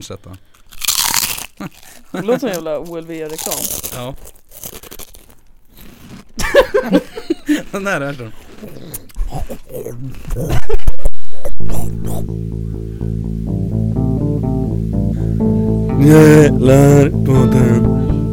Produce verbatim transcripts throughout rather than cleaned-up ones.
sätta. Det låter som en jävla O L V-reklam. Ja. Den där är så. Jävlar på den.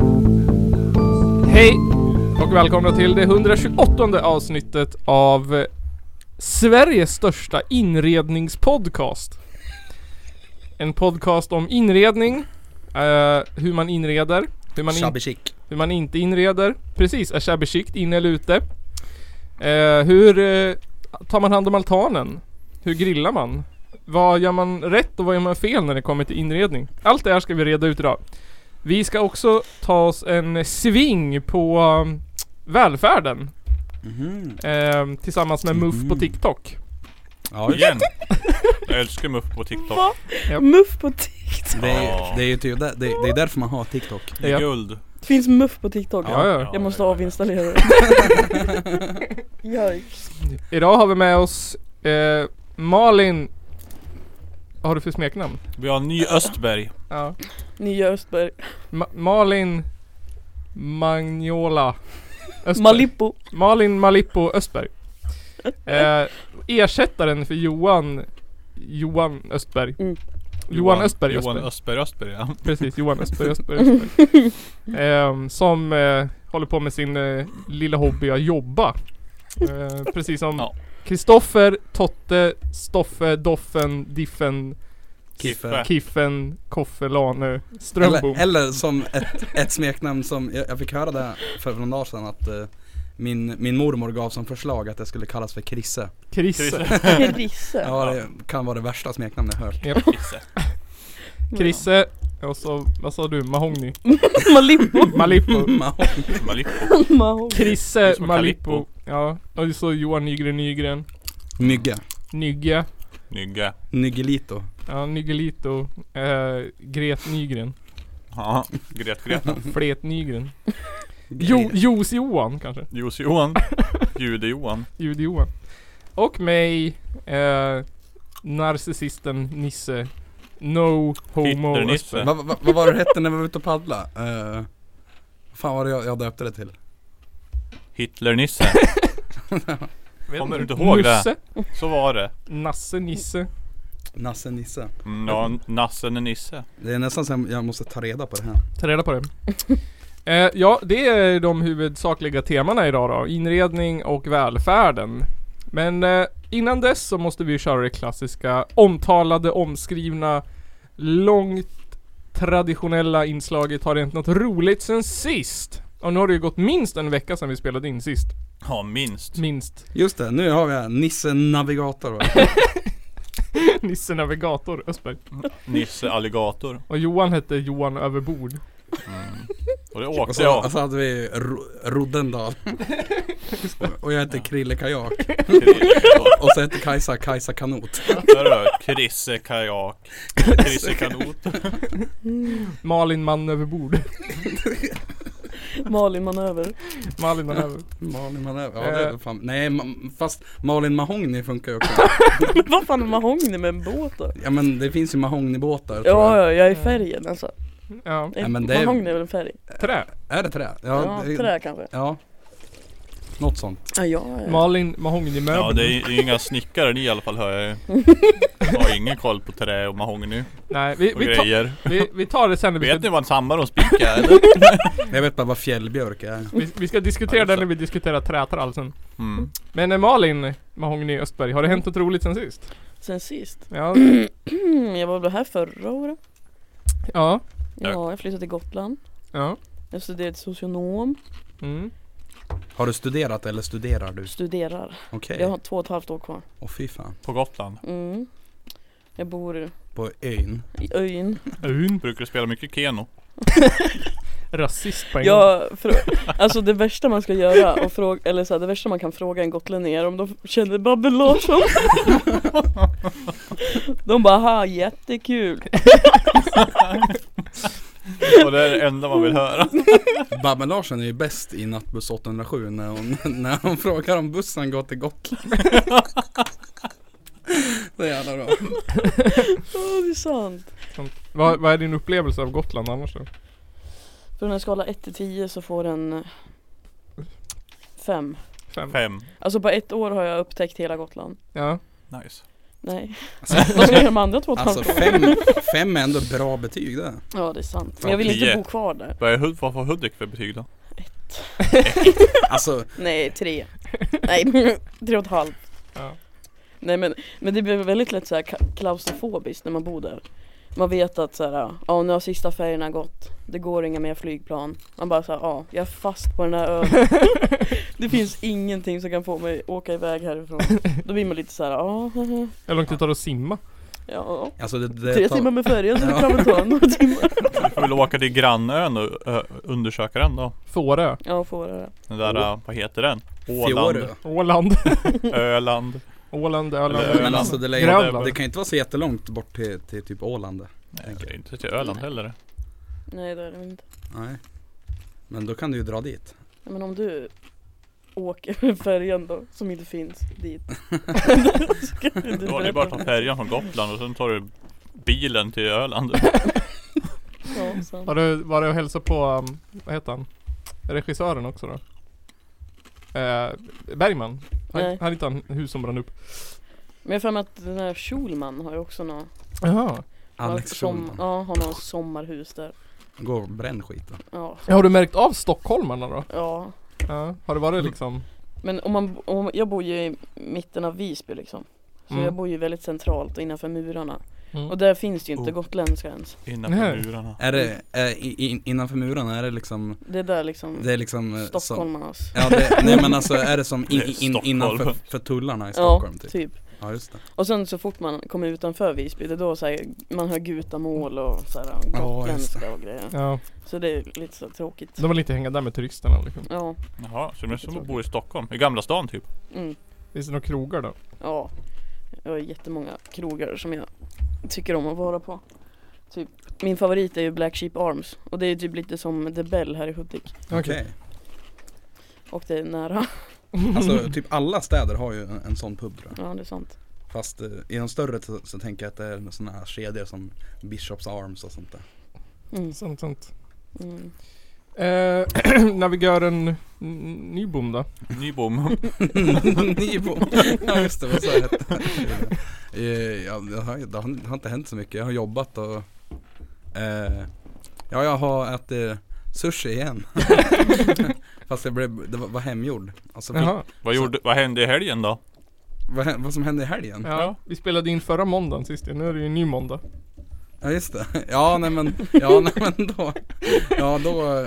Hej och välkomna till det hundratjugoåttonde avsnittet av Sveriges största inredningspodcast. En podcast om inredning, uh, hur man inreder, hur man, in- hur man inte inreder. Precis, är shabby chic inne eller ute. Uh, hur uh, tar man hand om altanen? Hur grillar man? Vad gör man rätt och vad gör man fel när det kommer till inredning? Allt det här ska vi reda ut idag. Vi ska också ta oss en sving på um, välfärden. Mm-hmm. Eh, tillsammans med Muff mm-hmm. på TikTok. Ja, igen. Jag älskar Muff på TikTok. Va? Ja. Muff på TikTok? Det är, det är ju typ det, det, det är därför man har TikTok. Det är ja. guld. Det finns Muff på TikTok. Ja, ja. Jag måste avinstallera det. Yikes. Idag har vi med oss eh, Malin. Vad har du för smeknamn? Vi har Ny Östberg. Ja. Nya Östberg. Ma- Malin Magnola Östberg. Malippo. Malin Malippo Östberg. Eh, ersättaren för Johan Johan Östberg. Mm. Johan, Johan Östberg Johan Östberg. Östberg Östberg, ja. Precis, Johan Östberg Östberg, Östberg. eh, Som eh, håller på med sin eh, lilla hobby att jobba. Eh, precis som Kristoffer, ja. Totte, Stoffe, Doffen, Diffen, Kiffe. Kiffen, Koffe, Lane, Strömbom. Eller, eller som ett, ett smeknamn som jag, jag fick höra det för någon dag sedan att uh, min, min mormor gav som förslag att det skulle kallas för Krisse. Krisse. Krisse. Ja, det kan vara det värsta smeknamn jag hört. Yep. Krisse. Krisse. Och så, vad sa du? Mahogny. Malippo. Malippo. Malippo. Malippo. Krisse, Malippo. Ja, och så Johan Nygren Nygren. Nygge. Nygge. Nygge. Nygelito. Ja, Nygelito. Eh, Gret Nygren. Ja, Gret Greta. Flet Nygren. Jo, Jos Johan kanske. Jos Johan. Jude Johan. Jude Johan. Och mig, eh, narcissisten Nisse. No homo. Nisse. Vad va, va var det hette när vi var ute och paddla? Uh, fan var det jag, jag döpte det till? Hitler-Nisse. Kommer du inte ihåg Nusse? Det? Så var det. Nasse Nisse. Nasse Nisse. Mm, ja, Nassen är Nisse. Det är nästan som jag måste ta reda på det här. Ta reda på det. eh, ja, det är de huvudsakliga temana idag då. Inredning och välfärden. Men eh, innan dess så måste vi köra det klassiska omtalade, omskrivna, långt traditionella inslaget. Har det hänt något roligt sen sist? Och nu har det ju gått minst en vecka sedan vi spelade in sist. Ja, minst. Minst. Just det, nu har vi här Nisse Navigator, va? Nisse Navigator Östberg. Nisse Alligator. Och Johan hette Johan Överbord. Mm. Och det åkte och så, jag. Och så hade vi Ro- Roddendal. och, och jag hette Krille Kajak. Och så hette Kajsa Kajsa Kanot. Krisse Kajak. Krisse Kanot. Malin Man Överbord. Malin Manöver. Malin Manöver. Malin Manöver. Ja, det är fan. Nej, ma- fast Malin Mahogny funkar ju också. Vad fan är mahogny med en båt då? Ja, men det finns ju mahognybåtar. Ja, ja, jag är färgen alltså. Ja. Ja, men det är... Mahogny är väl en färg? Trä. Är det trä? Ja, ja det... trä kanske. Ja. Något sånt. Ja, ja, ja. Malin Mahogny-möbel. Ja, det är, det är inga snickare ni i alla fall, hör jag. Jag har ingen koll på trä och mahogny. Nej, vi, och vi, grejer. ta, vi, vi tar det sen när vi vet ska... ni vad en sammar och spika är, eller? Jag vet bara vad fjällbjörk är. Vi, vi ska diskutera det när vi diskuterar trätrall sen. Mm. Men eh, Malin Mahogny Östberg, har det hänt något roligt sen sist? Sen sist? Ja. Jag var väl här förra året. Ja. Ja, jag flyttade till Gotland. Ja. Jag studerade till socionom. Mm. Har du studerat eller studerar du? Studerar. Okej. Jag har två och ett halvt år kvar. Åh fy fan. På Gotland? Mm. Jag bor på ön. I ön. Ön. Brukar du spela mycket keno? Rasist på en ja, frå- alltså det värsta man ska göra och fråga, eller så här, det värsta man kan fråga en gotlänning är om de känner Babben Larsson. De bara, ha, jättekul. Och det är det enda man vill höra. Babben Larsson är ju bäst i Nattbuss åttahundrasju när hon, när hon frågar om bussen går till Gotland. Det är jävla bra. Åh, det är sant. Vad, vad är din upplevelse av Gotland annars då? Från en skala ett till tio så får den fem. Fem. Fem. Alltså på ett år har jag upptäckt hela Gotland. Ja. Nice. Nej. Vad ska jag göra med de andra två och ett Alltså halvt år? fem, fem är ändå bra betyg det. Ja, det är sant. Men jag vill inte tio. bo kvar där. Vad, är, Hud- vad får Hudik för betyg då? Alltså, Nej, tre. Nej, tre och ett halvt. Ja. Nej, men, men det blir väldigt lätt så här ka- klaustrofobiskt när man bor där. Man vet att så här, ja, nu har sista färgerna gått. Det går inga mer flygplan. Man bara så här, ja, jag är fast på den här ön. Det finns ingenting som kan få mig åka iväg härifrån. Då blir man lite så här, ja, Hur långt det tar att simma? ja. alltså det, det Tre tar- timmar med färjan, så det Ja. kan väl ta några timmar. Du får väl åka till grannön och ö, undersöka den då. Fårö. Ja, får det. Den där, Åh. uh, vad heter den? Fjorö. Åland. Åland. Öland. Åland, Öland. Eller Men Öland. alltså det, lär, Grönland. det kan inte vara så jättelångt bort till, till typ Åland. Nej, det är inte till Öland heller. Nej, det är det inte. Nej. Men då kan du ju dra dit. Ja, men om du åker med färjan då, som inte finns dit. Ska du Då är det bara att ta färjan från Gotland och sen tar du bilen till Öland. Ja, sant. Har du varit och hälsat på, um, vad heter han? Regissören också då? Eh, Bergman. Han, Nej. han inte han hus som brann upp. Men jag har för mig att den här Schulman har ju också något. Jaha. Alex som, Schulman. Ja, har något sommarhus där. Går och bränn skit då. Ja. Ja, har du märkt av stockholmarna då? Ja. Ja. Har det varit liksom? Men om man, om, jag bor ju i mitten av Visby liksom. Så Mm. jag bor ju väldigt centralt och innanför murarna. Mm. Och där finns det ju inte Oh. gotländska ens. Innanför Nej. murarna. Är det, är, i, i, innanför murarna är det liksom, Det är där liksom det är liksom eh, som, stockholmarnas. ja, det, nej men alltså är det som in, Det är in, Stockholm. innanför för tullarna i Ja, Stockholm typ? typ. Ja just det. Och sen så fort man kommer utanför Visby, det är då så här, man hör gutamål och så här, Ja, just gotländska och grejer. Ja, Så det är lite så tråkigt. de vill inte hänga där med turisterna liksom. Ja, Jaha, så det är som att bo i Stockholm. I Gamla stan typ. mm, Finns det några krogar då? ja. Jag har jättemånga krogar som jag tycker om att vara på. Typ, min favorit är ju Black Sheep Arms. Och det är typ lite som The Bell här i Hudik. Okej. Och det är nära. Alltså typ alla städer har ju en, en sån pub tror jag. Ja, det är sant. Fast eh, i de större så, så tänker jag att det är såna här kedjor som Bishops Arms och sånt där. Mm. Sånt, sånt. Mm. Eh, navigatören N- Nybom då? Nybom. Nybom. Ja just det, vad sa jag hette? Eh, ja, det, har, det har det har inte hänt så mycket. Jag har jobbat och eh, ja, jag har ätit sushi igen. Fast det, blev, det var, var hemgjord. Alltså, vi, Jaha. Vad, gjorde, vad hände i helgen då? vad, hä- vad som hände i helgen? Ja. Ja, vi spelade in förra måndagen sist. Nu är det ju en ny måndag. Just det. Ja nej men, ja nej men då, ja då,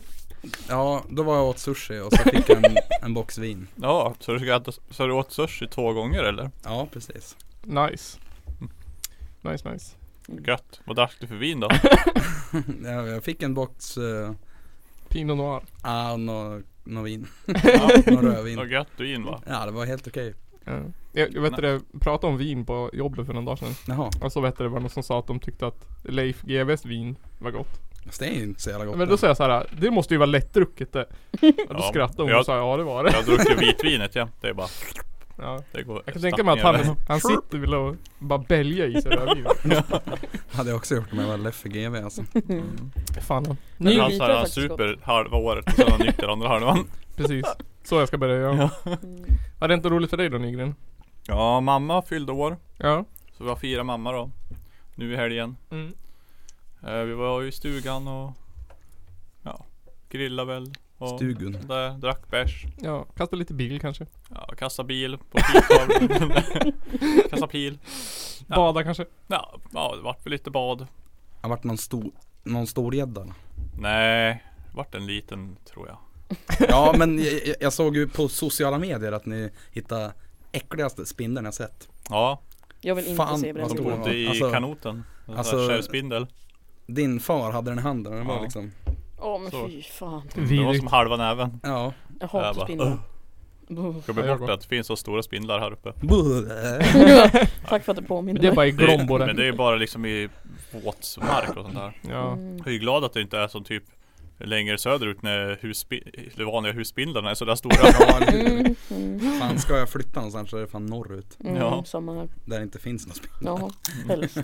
ja då var jag åt sushi och så fick jag en, en box vin. Ja, så du, ska äta, så du åt sushi två gånger eller? Ja precis. Nice. Nice, nice. Gött. Vad drack du för vin då? Ja, jag fick en box, uh, Pinot Noir. ah, no, no vin. Ja, Nå rödvin. vad gött vin va? Ja det var helt okej. Ja. Jag, jag vet det, pratade om vin på jobbet för någon dag sedan. Jaha, Och så vet det, det var någon som sa att de tyckte att Leif G V:s vin var gott. fast det är ju inte så jävla gott. Men då sa jag så här: det måste ju vara lättdrucket det. Och då Ja, skrattade hon jag- och sa ja det var det. Jag har druckit vitvinet ja. Det är bara, Ja. det går Jag kan tänka mig att han, han sitter vid och bara bälja i sig rödvin. Hade jag också gjort om jag var Leffe G V alltså. Mm. Fan ja. Ny Men han vita sa är han faktiskt super halva året och sen han nykter andra halvan. Precis. Så jag ska börja göra. Mm. Var det inte roligt för dig då Nygren? Ja, mamma fyllde år. Ja. Så vi har fyra mamma då. Nu i helgen. Mm. Eh, vi var ju i stugan och ja, grillade väl. Och Stugun. där, drack bärs. Ja, kasta lite bil kanske. Ja, kasta bil på piltavlan. Kasta pil. Ja. Bada kanske. Ja, ja, det vart väl lite bad. Har varit någon stor, någon stor gädda? Nej, det vart en liten tror jag. Ja men jag, jag såg ju på sociala medier att ni hittade äckligaste spindeln jag sett. Ja, Jag vill inte Fan, se vad brännvin. stor. bodde i Alltså- kanoten. En alltså- alltså, skärspindel. Din far hade den i handen och den var Ja. liksom, Åh men Så. fy fan. Det var Vidrigt. som halva näven. ja. Jag Jag hatar bara, spindlar. Ska bli bort att det finns så stora spindlar här uppe. Tack för att du påminner Det är mig. bara i Det är, Glombo men det. det är bara liksom i våtsmark och sånt där. Ja. Mm. Jag är ju glad att det inte är som typ längre söderut när husbi- de vanliga husbildarna är så där stora. Ja, Mm, mm, fan ska jag flytta någonstans så är det fan norrut. mm, Ja. samma här. Där det inte finns någon spindel. Ja, helst.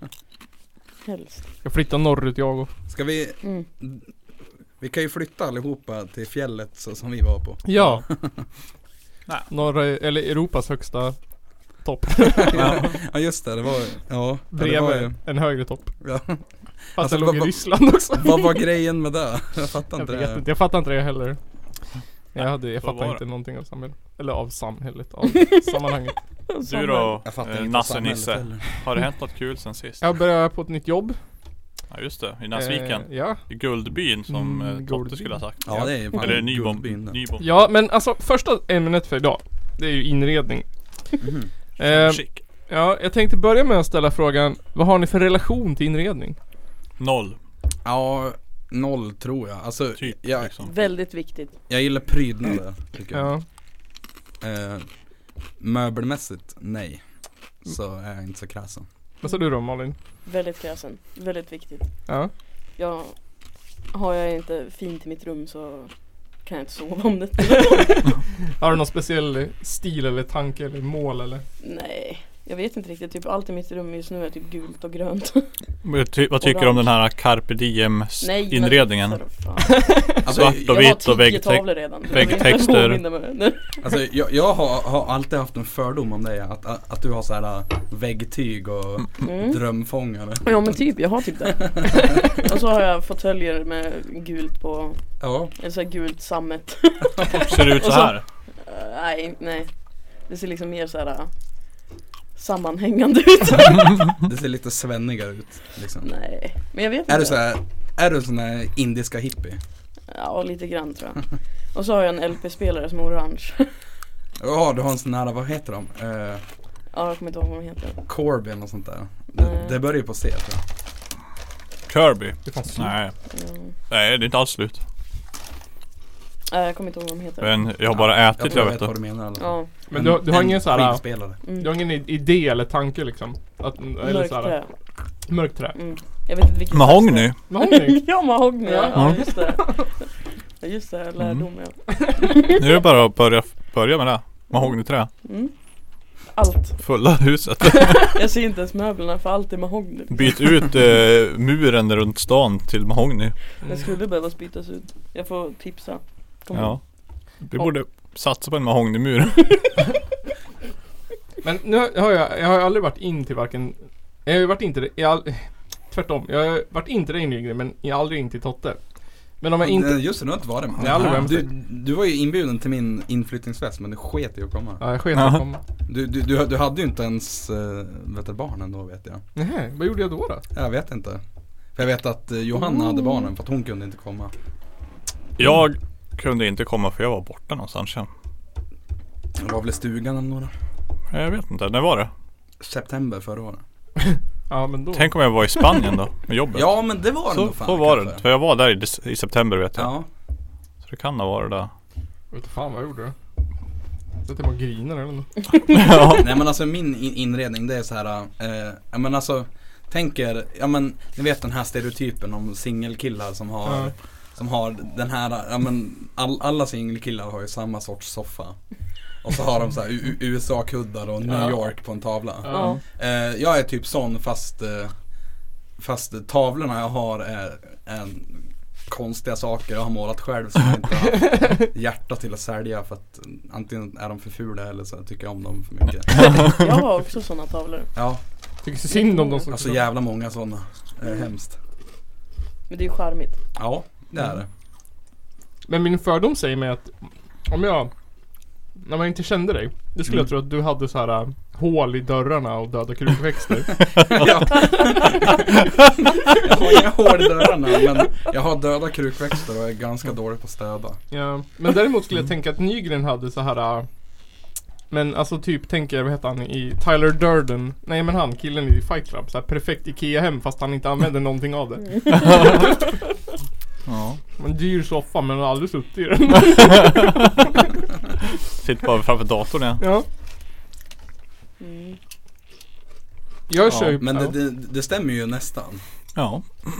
Helst. Jag flyttar norrut jag och. Ska vi, Mm. vi kan ju flytta allihopa till fjället så som vi var på. Ja. Nej. Norra, eller Europas högsta topp. Ja, ja just det, det var, ja. Det var ju, Bredvid en högre topp. ja. Fast Alltså, det låg vad- i vad- Ryssland också. Vad var grejen med det? Jag fattar Jag inte vet det. inte, jag fattar inte det heller. Jag, hade, jag Vad fattar var inte det? någonting av samhället. Eller av samhället, av sammanhanget. Du då, Jag fattar eh, inte Nasse samhället Nisse. heller. Har det hänt något kul sen sist? Jag började på ett nytt jobb. Ja just det, i Näsviken. Eh, ja. I Guldbyn som Mm, eh, Totte Guldbyn. skulle ha sagt. Ja det är ju fan Eller Nybom. Guldbyn. Nybom. ja, men alltså första ämnet för idag, det är ju inredning. Mhm. Eh, Chic. ja, jag tänkte börja med att ställa frågan, vad har ni för relation till inredning? Noll. Ja, noll tror jag. Alltså, Typ jag, liksom. Väldigt viktigt. jag gillar prydnader tycker jag. Ja. Eh, möbelmässigt, nej. Så är jag inte så kräsen. Vad sa du då Malin? Väldigt kräsen. Väldigt viktigt. Ja. Jag, har jag inte fint i mitt rum så kan jag inte sova om det. Har du någon speciell stil eller tanke eller mål eller? Nej, jag vet inte riktigt. Typ allt i mitt rum just nu är typ gult och grönt. Men ty- vad tycker du om den här Carpe Diem Nej, inredningen? men för fan. Alltså, Svart jag, och Jag vitt har och tio väggtext. tavlor redan. Du väggtexter. behöver inte påminna mig. alltså, jag, jag har, har alltid haft en fördom om dig. Att, att, att du har så här väggtyg och Mm. drömfångare. Ja men typ, jag har typ det. Och så har jag fåtöljer med gult på, Ja. eller så här gult sammet. Ser det ut så Och så- här? Uh, nej, nej. Det ser liksom mer så här uh, sammanhängande ut. Det ser lite svennigare ut liksom. Nej, men jag vet inte. Är du så här, är du sån här indiska hippie? Ja, lite grann tror jag. Och så har jag en L P-spelare som är orange. Ja, du har en sån här, vad heter de? Eh, Ja, jag kommer inte ihåg vad de heter. Corbin och sånt där. Det, Nej. det börjar ju på C tror jag. Kirby? Det fanns Nej, Mm. nej det är inte alls slut. Nej, jag kommer inte ihåg vad de heter. Men jag har bara Jag ätit, tror jag jag vet vet vad det. du menar alltså. Ja, Men du, du har ingen så här, skivspelare. mm. du har ingen i- idé eller tanke liksom? Att, eller Mörkt så här, trä. mörkt trä. Mm. Jag vet inte vilket. Mahogny? Mahogny? Ja, mahogny. Ja, Ja. ja, just det. Ja, just det. Lärdom, ja. Nu är det bara att börja, börja med det. Mahognyträ. Mm. Allt. Fulla huset. Jag ser inte ens möblerna för allt är mahogny. Byt ut eh, muren runt stan till mahogny. Den skulle behöva bytas ut. Jag får tipsa. Kom Ja. Vi borde satsa på en mahognymur. Men nu har jag, jag har aldrig varit in till varken, jag har ju varit in till det, jag har, all- tvärtom, jag har varit in till det inriktningen men jag har aldrig in till Totte. Men om jag inte, Just det, du har inte varit med. Jag har aldrig varit du, med. du var ju inbjuden till min inflyttningsfest men du sket i att komma. ja jag sket Ja. att komma. Du, du, du, du hade ju inte ens äh, vet du, barnen då vet jag. Nej, vad gjorde jag då då? Jag vet inte. För jag vet att eh, Johanna hade barnen för att hon kunde inte komma. Jag kunde inte komma för jag var borta någonstans. Ja. Det var väl i stugan eller några. Jag vet inte, när var det? September förra året. Ja men då. Tänk om jag var i Spanien då, med jobbet. Ja men det var det så, nog fan så var det. kanske. För jag var där i, dec- i september vet jag. Ja. Så det kan ha varit där. Jag vet inte fan vad jag gjorde. Jag typ bara griner eller något. Ja. Nej men alltså min in- inredning det är så här. Eh, ja men alltså tänker, ja men ni vet den här stereotypen om singelkillar som har Ja. som har den här, ja men all, alla singelkillar har ju samma sorts soffa. Och så har de så här U- U S A-kuddar och New Ja. York på en tavla. Ja. Eh, jag är typ sån fast eh, fast tavlorna jag har är, är konstiga saker jag har målat själv som jag inte har haft hjärta till att sälja för att antingen är de för fula eller så tycker jag om dem för mycket. Jag har också sådana tavlor. Ja, Tycker så synd om de som alltså jävla många sådana. Eh, hemskt. Men det är ju charmigt. Ja, det är det. Men min fördom säger mig att om jag, när man inte kände dig, det skulle Mm. jag tro att du hade så här äh, hål i dörrarna och döda krukväxter. Ja. Jag har inga hål i dörrarna men jag har döda krukväxter och är ganska dålig på att städa. Ja, men däremot skulle jag tänka att Nygren hade så här. äh, Men alltså typ tänker jag, vad heter han i Tyler Durden? Nej men han, killen i Fight Club, så här perfekt Ikea-hem fast han inte använder någonting av det. Ja. En dyr soffa men har aldrig suttit i den. Sitter bara framför datorn ja. Ja. Mm. Jag Ja, kör ju, Men ja. det, det, det stämmer ju nästan. Ja.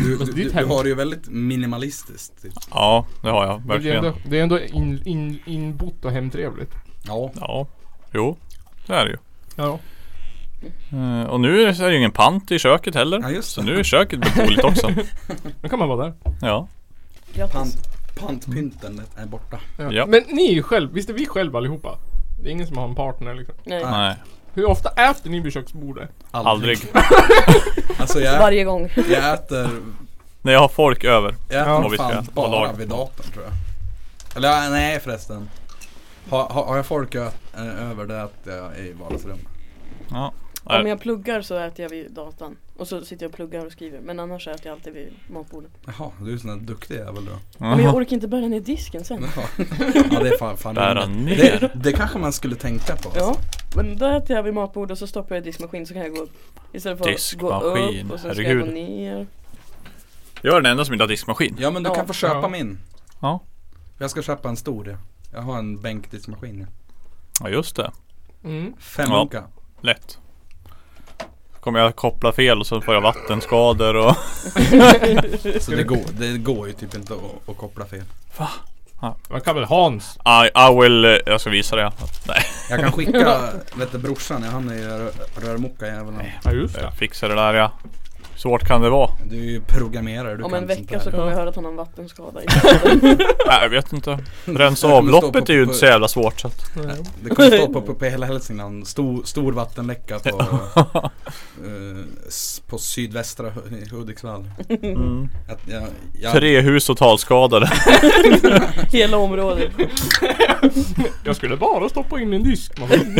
du, du, du, du har det ju väldigt minimalistiskt typ. Ja, det har jag Men det är verkligen. ändå, det är ändå in, in, inbott och hemtrevligt. Ja. Ja, jo, det är det ju. Ja. Eh, och nu är det ju ingen pant i köket heller. Ja, just Så det. nu är köket beboeligt också. Nu kan man vara där. Ja. Grattis. Pant, pantpynten är borta. Ja. Ja. Men ni är ju själv, visst är vi själva allihopa? Det är ingen som har en partner liksom. Nej. Nej, Hur ofta äter ni vid köksbordet? aldrig. Alltså jag, Varje gång. jag äter, När jag har folk över. jag äter Ja. Och vi ska fan äta på bara lag. vid datorn tror jag. Eller ja, nej förresten. Har, har, har jag folk ö, äh, över det att jag är i vardagsrum? Ja. Om Nej. jag pluggar så äter jag vid datan. Och så sitter jag och pluggar och skriver. Men annars äter jag alltid vid matbordet. Jaha, du är sån här duktig jävel då. Men jag orkar inte bära ner disken sen. Ja det är fan, fan Bära rimligt. ner. det, det kanske man skulle tänka på alltså. Ja, men då äter jag vid matbordet och så stoppar jag i diskmaskin så kan jag gå upp. Istället för att gå Diskmaskin, upp och sen ska jag gå herregud. ner. Jag är den enda som inte har diskmaskin. Ja men du Ja. kan få köpa Ja. min. Ja. Jag ska köpa en stor. Ja. Jag har en bänkdiskmaskin. Ja. Ja, just det. Mm. Fem Ja. munkar. Lätt. Kommer jag koppla fel och så får jag vattenskador och... Så det går, det går ju typ inte att, att koppla fel. Man kan väl Hans? I, I will... eh, Jag ska visa det. Nej, Jag kan skicka, vet du brorsan, han är ju rör, rörmokka jäveln. Ja just det. jag fixar det där, ja. Svårt kan det vara. Du är ju programmerare, du Om kan en sånt vecka där. så kommer Ja. jag höra att han har en vattenskada i staden. Nej, jag vet inte. Rensa Det kommer stå avloppet på- är ju på- inte så jävla svårt så att... Det kommer stå på, på, på hela Hälsingland, stor, stor vattenläcka på, eh, s- på sydvästra Hu- Hudiksvall. Mm. Att jag, jag, Tre hus totalskadade. Hela området. Jag skulle bara stoppa in en diskmaskin.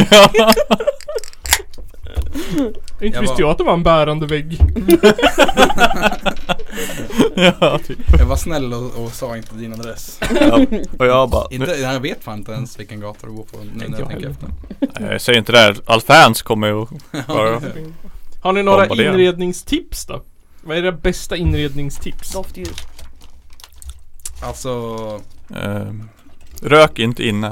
Inte Jag visste var- jag att det var en bärande vägg. Ja, typ. jag var snäll och, och sa inte din adress. Ja. Och jag bara... Inte, jag vet fan inte ens vilken gata du går på nu när Inte jag jag tänker heller. efter. Jag säger inte det här. All fans kommer ju bara... Har ni några Bombardera. inredningstips då? Vad är era bästa inredningstips? Doftljus. Alltså, ehm, rök inte inne.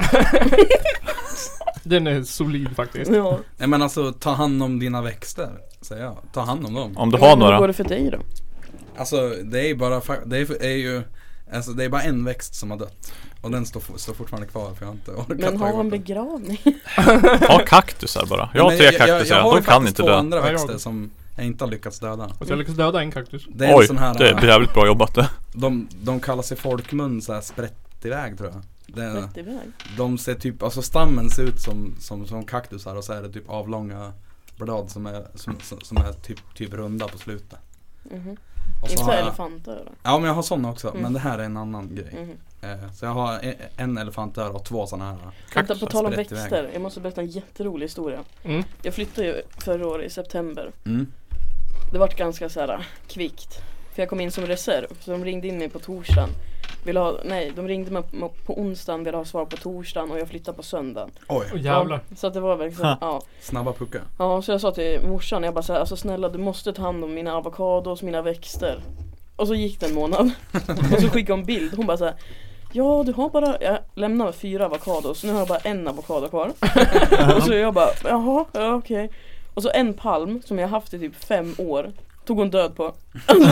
Den är solid faktiskt. Ja. nej men alltså ta hand om dina växter, säger jag. Ta hand om dem. Om du Men har hur går några. det för dig då? Alltså det är ju bara, fa- det är, är ju, alltså det är bara en växt som har dött. Och den står, står fortfarande kvar för jag har inte orkat Men ta ha bort en den. begravning. Ha kaktusar bara. Jag har Men tre jag, jag, kaktusar. jag har De kan faktiskt inte två dö. andra Nej, jag- växter som jag inte har lyckats döda. Och så jag lyckas döda en kaktus. Det är Oj, en sån här, det är jävligt bra jobbat det. de, de kallas i folkmun så här sprätt iväg tror jag. Det, Rätt iväg. de ser typ, alltså stammen ser ut som, som, som kaktusar och så är det typ avlånga blad som är, som, som, som är typ, typ runda på slutet. Mhm. Och så Inte så har jag, elefanter då? ja men jag har sådana också, Mm. men det här är en annan grej. Mhm. Eh, så jag har en, en elefantör och två sådana här. Vänta, på tal om sprätt iväg. växter. Jag måste berätta en jätterolig historia. Mm. Jag flyttade ju förra året i september. Mm. Det vart ganska så här kvickt. För jag kom in som reserv. Så de ringde in mig på torsdagen. Vill ha, nej, de ringde mig på, på onsdagen, ville ha svar på torsdagen och jag flyttade på söndagen. Oj, Åh jävlar. Ja, så att det var verkligen, Ha. ja. snabba puckar. Ja, så jag sa till morsan, jag bara så här, alltså snälla du måste ta hand om mina avokados, mina växter. Och så gick det en månad. Och så skickade hon bild, hon bara så här, ja du har bara, jag lämnade fyra avokados, nu har jag bara en avokado kvar. Och så jag bara, jaha, ja okej. Och så en palm som jag haft i typ fem år tog hon död på. Alltså,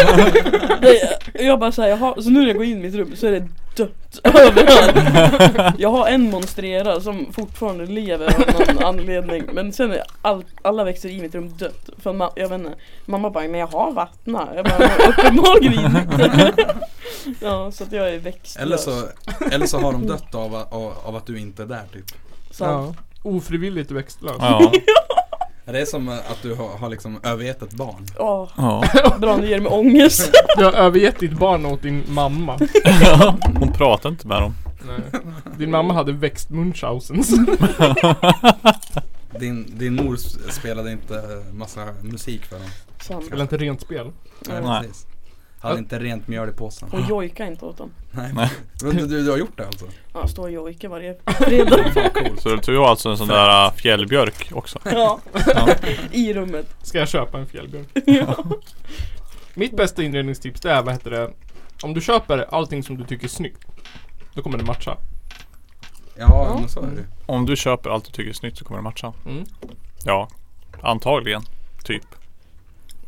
det, jag bara såhär, jaha, så nu när jag går in i mitt rum så är det dött överallt. Jag har en monstrera som fortfarande lever av någon anledning. Men sen är all, alla växter i mitt rum dött. För ma- jag vet inte, mamma bara, men jag har vattna. Jag bara, uppenbarligen inte. Ja, så att jag är växtlös. Eller så, eller så har de dött av, av, av att du inte är där typ. Så, Ja. Ofrivilligt växtlös. Ja. Det är som att du har, har liksom övergett ett barn. åh, Ja. bra, nu ger det mig ångest. Du har övergett ditt barn åt din mamma. Hon pratar inte med dem. Nej. Din mamma hade växt Munchhausens. Din, din mor s- spelade inte massa musik för dem. Sant. Eller inte rent spel. Nej, Nej. precis. Hade inte rent mjöl i påsen. Hon jojkar inte åt dem. Nej. Nej. Men du, du, du har gjort det alltså? Ja, står och jojkar varje fredag. Fan cool. Så du har alltså en sån där äh, fjällbjörk också. Ja, i rummet. Ska jag köpa en fjällbjörk? Ja. Mitt bästa inredningstips det är, vad heter det? Om du köper allting som du tycker är snyggt, då kommer det matcha. Ja, men så är det. Om du köper allt du tycker är snyggt så kommer det matcha. Mm. Ja, antagligen. Typ.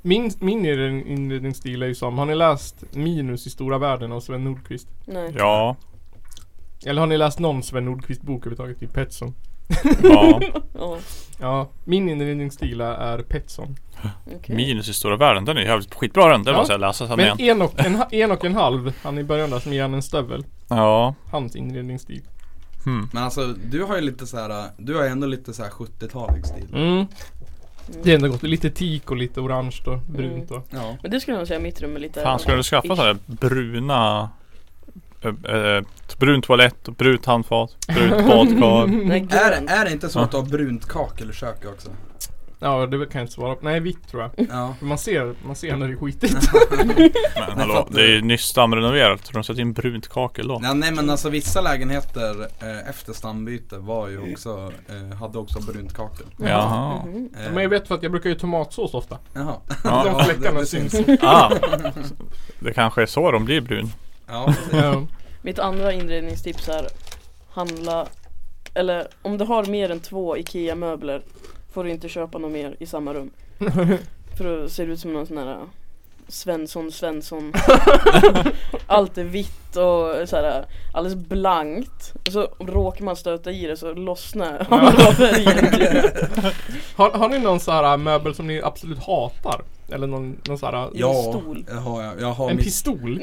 Min, min inredningsstil är ju som, har ni läst Minus i stora världen av Sven Nordqvist? Nej. Ja. Eller har ni läst någon Sven Nordqvist bok överhuvudtaget i Petson? Ja. Ja. Ja, min inredningsstil är Petson. Okay. Minus i stora världen, den är jävligt skitbra den. Den Ja. måste jag läsa sen Men igen. en och en, en och en halv, han i början där som ger han en stövel. Ja. Hans inredningsstil. Hmm. Men alltså du har ju lite så här, du har ju ändå lite så här sjuttiotalig stil. Mm. Det är ändå gott, lite teak och lite orange och brunt och. Ja. Men det skulle jag säga mitt rum är lite... Fan, ska du skaffa sådär bruna äh, äh, brunt toalett, brunt handfat, brunt badkar? Nej, Är, är det inte så att du har brunt kakel i köket också? Ja, det kan jag inte svara på. Nej, vitt tror jag. Ja. För man ser, man ser när det är skitigt. Men hallå, det är ju nyss stamrenoverat. Tror de sätter in brunt kakel då? Ja, nej men alltså vissa lägenheter eh, efter stambyte var ju också, eh, hade också brunt kakel. Jaha. Mhm. Eh, Men jag vet för att jag brukar ju tomatsås ofta. Jaha. Ja. De fläckarna det- det syns. Ah, det kanske är så de blir brun. Ja, precis. Ja. Mitt andra inredningstips är handla, eller om du har mer än två IKEA-möbler får du inte köpa något mer i samma rum. För då ser det ut som någon sån här Svensson, Svensson. Allt är vitt och så här, alldeles blankt. Och så råkar man stöta i det så lossnar halva färgen. har, har ni någon så här möbel som ni absolut hatar? Eller någon, någon så här, Ja, stol. jag har, jag, jag har en mitt- pistol?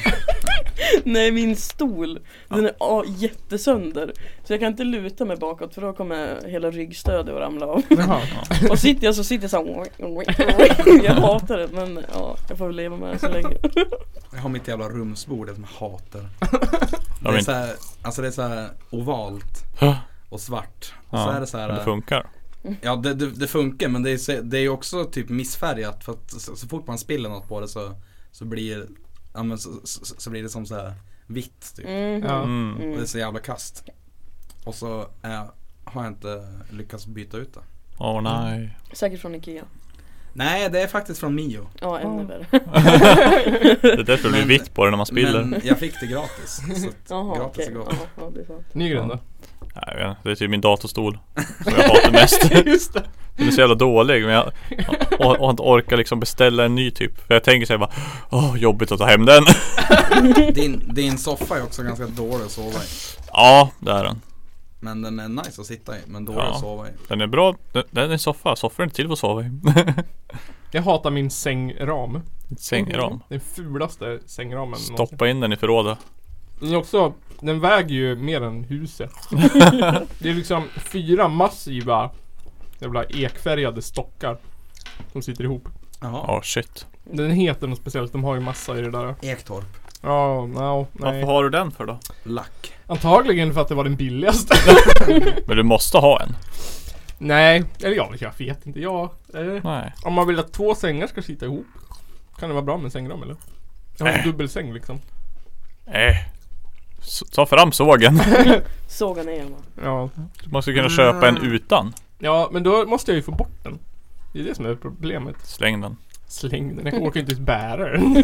Nej, min stol, den är ah, jättesönder. Så jag kan inte luta mig bakåt för då kommer hela ryggstödet att ramla av. Jaha. Och sitter jag så sitter jag så här, jag hatar det, men ja, jag får väl leva med det så länge. Jag har mitt jävla rumsbord som jag hatar. Det Ja, är men- så här, alltså det är så här ovalt och svart. Och så Ja, är det så men det här, funkar. ja det, det, det funkar men det är, så- det är också typ missfärgat för att så, så fort man spiller något på det så, så blir ja, men så, så, så blir det som så här vitt typ. Mm. Ja. Mm. Och det är Mm. så jävla kast. Och så är, har jag inte lyckats byta ut det. Åh nej. Säkert från Ikea. Nej, det är faktiskt från Mio. Ja, ännu Ja. värre. Det är därför det blir Men- vitt på det när man spiller. Men jag fick det gratis. Så att Jaha, gratis okej. är gott. Ja, ja, det är sant. Nygren då? Nej, jag vet inte, det är typ min datorstol som jag hatar mest. Just det. Den är så jävla dålig. Men jag och, och inte orkar liksom beställa en ny typ. För jag tänker så här bara, åh jobbigt att ta hem den. Din, din soffa är också ganska dålig att sova i. Ja, det är den. Men den är nice att sitta i, men dålig Ja. att sova i. Den är bra, den, den är soffa. Soffor är inte till för att sova i. Jag hatar min sängram. Sängram. Den fulaste sängramen någonsin. Stoppa in den i förrådet. Den är också, den väger ju mer än huset. Det är liksom fyra massiva jävla ekfärgade stockar som sitter ihop. Jaha. Ja, shit. Den heter något speciellt, de har ju massa i det där. Ektorp. Ja, no, Varför nej. har du den för då? Lack. Antagligen för att det var den billigaste. Men du måste ha en. Nej, eller jag, jag vet inte. Ja, eh, Nej. om man vill att två sängar ska sitta ihop, kan det vara bra med en sängram eller? Jag har en Äh. dubbelsäng liksom. Eh. S- Ta fram sågen. Såga ner va? Ja. Du måste kunna köpa en utan. Ja, men då måste jag ju få bort den. Det är det som är problemet. Släng den. Släng den, jag orkar inte ens bära den.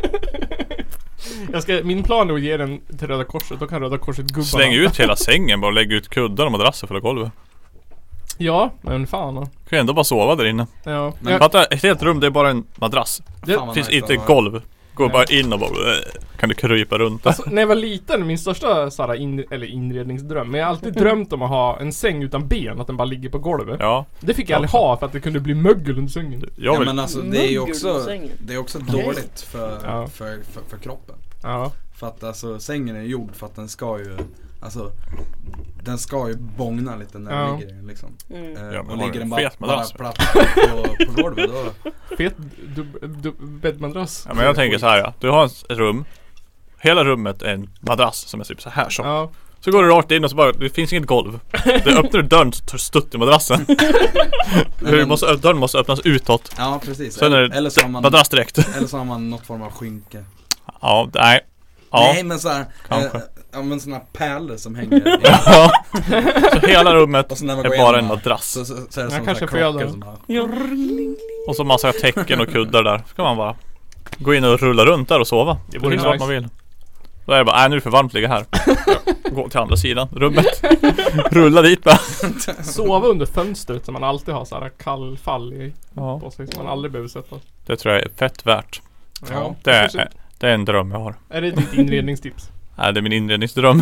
jag ska, min plan är att ge den till Röda Korset, då kan Röda Korset gubbarna. Släng ut hela sängen bara och lägg ut kuddar och madrasser för golvet. Ja, men fan då. Du kan ju ändå bara sova där inne. Ja, Men jag, Fatta, ett helt rum det är bara en madrass. det, Fan vad Finns nice inte att ha. golv. Gå Nej. bara in och bara äh, kan du krypa runt där. alltså, när jag var liten, min största såhär, in, eller inredningsdröm, men jag har alltid drömt om att ha en säng utan ben, att den bara ligger på golvet. Ja, Det fick jag aldrig ha för att det kunde bli mögel under sängen. jag Ja vill. men alltså det är ju Mugg också, under sängen. det är också Okej. dåligt för, Ja. för, för, för kroppen. Ja. För att alltså sängen är gjord för att den ska ju, alltså den ska ju bångna lite när Ja. den ligger i den liksom. Mm. Eh, Ja, men och har ligger du den en bara, fet bara madrass? platt på, på golvet då. Fet dub, dub, bäddmadrass. Ja, men jag tänker så här, ja. Du har ett rum. Hela rummet är en madrass som är typ så här så. Ja. Så går du rakt in och så bara, det finns inget golv. Du öppnar dörren så tar du stutt i madrassen. Du måste, dörren måste öppnas utåt. Ja precis. Sen är det eller, så har man, madrass direkt. eller så har man något form av skynke. Ja, nej. Ja. Nej men såhär, Kanske. eh, ja men såna pärlor som hänger. Ja. Så hela rummet Och så när man är går bara en igenom, madrass. Så, så, så är det Jag som kanske så här klockor föder. som bara, Ja. Och så massa tecken och kuddar där. Så kan man bara gå in och rulla runt där och sova. Det Det vore finns vart nice. man vill. Då är det bara, nej nu är det för varmt att ligga här. Gå till andra sidan rummet. Rulla dit bara. Sova under fönstret så man alltid har så här kall fall i, Ja. på sig så man aldrig behöver sätta. Det tror jag är fett värt. Ja. Det är, det är en dröm jag har. Är det ditt inredningstips? Nej, det är min inredningsdröm.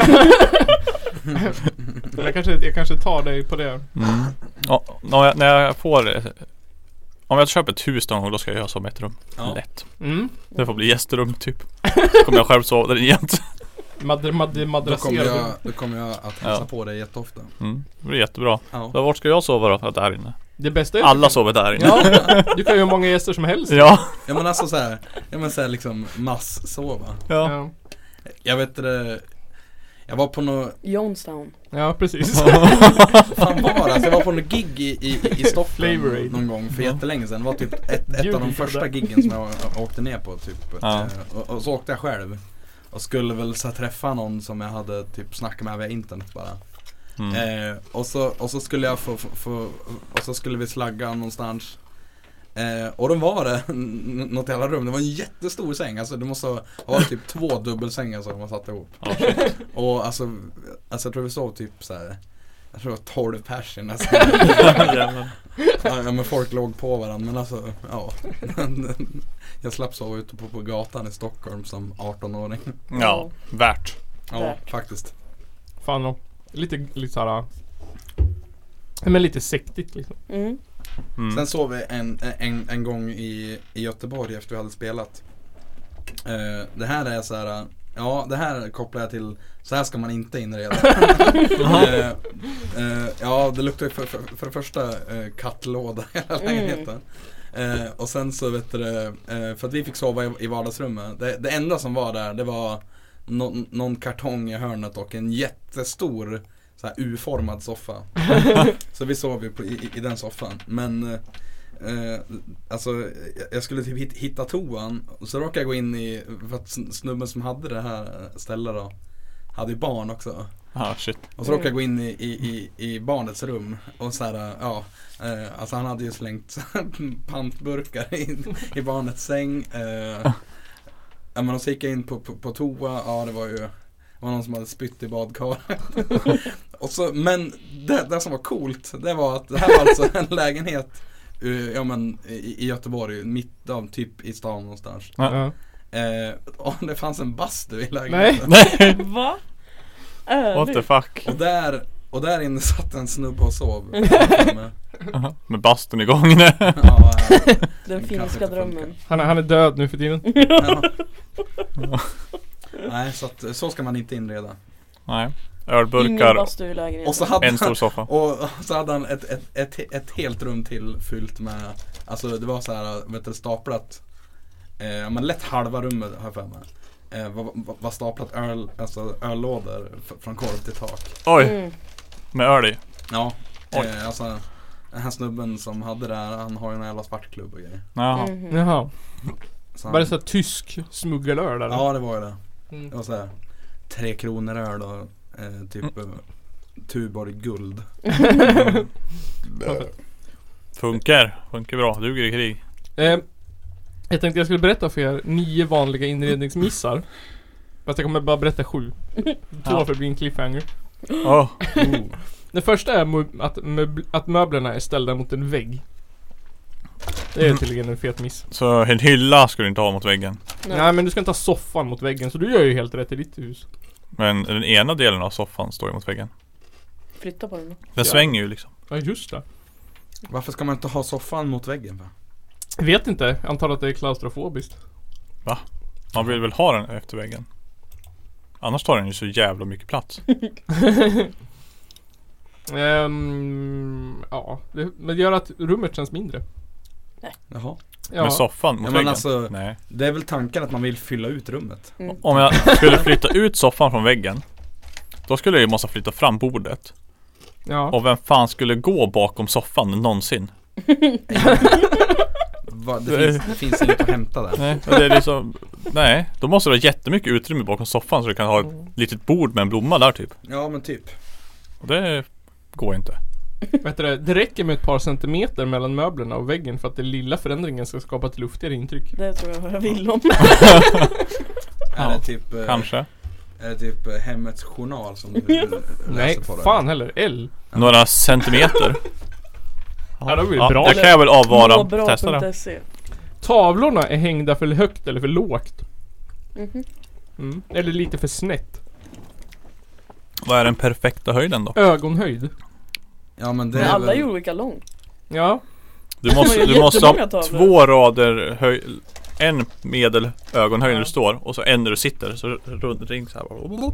jag, kanske, jag kanske tar dig på det. Mm. Ja, när, jag, när jag får... Om jag köper ett hus någon gång, då ska jag göra som ett rum. Ja. Lätt. Mm. Det får bli gästrum typ. Kommer jag själv sova där jämt. Mad, mad, Då kommer madrasserad. jag, då kommer jag att hälsa Ja. på dig jätteofta. Mm. Det blir jättebra. Ja. Då, vart ska jag sova då? Där inne. Det bästa är Alla sover där inne. Ja, du kan ju ha många gäster som helst. Ja. Ja men alltså såhär, ja men såhär liksom mass-sova. Ja. Ja, Jag vet det. Jag var på något, Jonestown. ja precis. fan vad var det? Alltså, jag var på något gig i, i, i Stockholm Flavor Aid. någon gång för Ja. jättelänge sedan. Det var typ ett, ett av Ljug de för första det. giggen som jag å- åkte ner på typ. Ja. Eh, och, och så åkte jag själv. Och skulle väl så här, träffa någon som jag hade typ snackat med via internet bara. Mm. Eh, och, så, och så skulle jag få, få, få och så skulle vi slagga någonstans. Eh, och då var det n- något jävla rum. Det var en jättestor säng. Alltså det måste ha varit typ två dubbelsängar som man satte ihop. Ja, shit. Och alltså, alltså jag tror vi sov typ så här. Jag tror det var tolv pers i nästan. Jävlar. Ja men folk låg på varandra. Men alltså, ja. Jag slapp sova ute på, på gatan i Stockholm som arton-åring. Ja, värt. Ja, Värt. faktiskt. Fan då. Lite, lite såhär. Men lite sektigt liksom. Mm. Mm. Sen sov vi en, en, en gång i, i Göteborg efter vi hade spelat. Eh, det här är så här. Ja, det här kopplar jag till. Så här ska man inte inreda. eh, eh, ja, det luktar ju för, för, för det första eh, kattlåda i hela Mm. lägenheten. Eh, och sen så vet du det, eh, för att vi fick sova i, i vardagsrummet. Det, det enda som var där, det var no, någon kartong i hörnet och en jättestor så här U-formad soffa. Så vi sov ju på, i, i den soffan. Men eh, alltså jag skulle typ hit, hitta toan. Så råkade jag gå in i, för att snubben som hade det här stället då hade ju barn också. Ja, shit. Och så råkade jag gå in i, i, i, i barnets rum. Och så här, ja eh, alltså han hade ju slängt pantburkar i, i barnets säng. eh, Ja men och så gick jag in på, på, på toa. Ja det var ju det var någon som hade spytt i badkaret. Och så, men det, det som var coolt, det var att det här var alltså en lägenhet uh, ja, men, i, i Göteborg, mitt av typ i stan någonstans. Ja. Ja. Eh, och det fanns en bastu i lägenheten. Nej, Va? what the Ärligt? fuck. Och där, och där inne satt en snubbe och sov. Aha. Med bastun igång nu. Ja, ja. Den Kanske finska inte drömmen. funkar. Han, är- han är död nu för tiden. Ja. Nej, så, att, så ska man inte inreda. Nej. Ingen Ölburkar. bastu i lägenheten. Och så hade En stor han, soffa. och så hade han ett, ett, ett, ett helt rum till fyllt med, alltså det var så här, vet du, staplat, eh, men lätt halva rummet har jag för mig. Eh, var, var, var staplat öl, alltså öllådor f- från korv till tak. Oj, Mm. med öl i. Ja, Oj. eh, alltså den här snubben som hade det här, han har ju en jävla svartklubb och grejer. Jaha. Mhm. Jaha. Så Var det han, så här tysk smuggelöl där? ja det var ju det. Mm. Det var så här, tre kronor öl och eh, typ mm. Tuborg guld. Funkar. Funkar bra. Duger i krig. Eh, jag tänkte jag skulle berätta för er nio vanliga inredningsmissar. Fast jag kommer bara berätta sju. Två Ja. för att bli en cliffhanger. Oh. Den första är mo- att, möb- att möblerna är ställda mot en vägg. Det är Mm. tydligen en fet miss. Så en hylla ska du inte ha mot väggen. Nej. Nej men du ska inte ha soffan mot väggen, så du gör ju helt rätt i ditt hus. Men den ena delen av soffan står ju mot väggen. Flytta på den då. Den Ja. svänger ju liksom. Ja just det. Varför ska man inte ha soffan mot väggen va? Jag vet inte, jag antar att det är klaustrofobiskt. Man vill väl ha den efter väggen. Annars tar den ju så jävla mycket plats. Ehm, ja, det, men det gör att rummet känns mindre. Jaha. Ja. Med soffan mot Ja, men väggen. alltså- Nej. Det är väl tanken att man vill fylla ut rummet. Mm. Om jag skulle flytta ut soffan från väggen, då skulle jag ju måste flytta fram bordet. Ja. Och vem fan skulle gå bakom soffan någonsin? Va, det, finns, det finns inget att hämta där. Nej, det är liksom, nej, då måste du ha jättemycket utrymme bakom soffan så du kan ha ett litet bord med en blomma där typ. Ja men typ. Och det går inte. Vet du det, det räcker med ett par centimeter mellan möblerna och väggen för att den lilla förändringen ska skapa ett luftigare intryck. Det tror jag jag vill om. Är det typ eh, Kanske. Är det typ eh, Hemmets journal som du läser Nej, på? fan heller. L. Några centimeter. Ja, det blir bra. Det kan jag väl avvara. Måbra Testa det. punkt se. Tavlorna är hängda för högt eller för lågt. Mhm. Mm. Eller lite för snett. Vad är den perfekta höjden då? Ögonhöjd. Ja men det Men är alla är väl... ju olika långt. Ja. Du måste, Det var du måste ha jättemånga tavlor. två rader höj, en medel ögonhöjd när du står och så en när du sitter. Så rundring så här.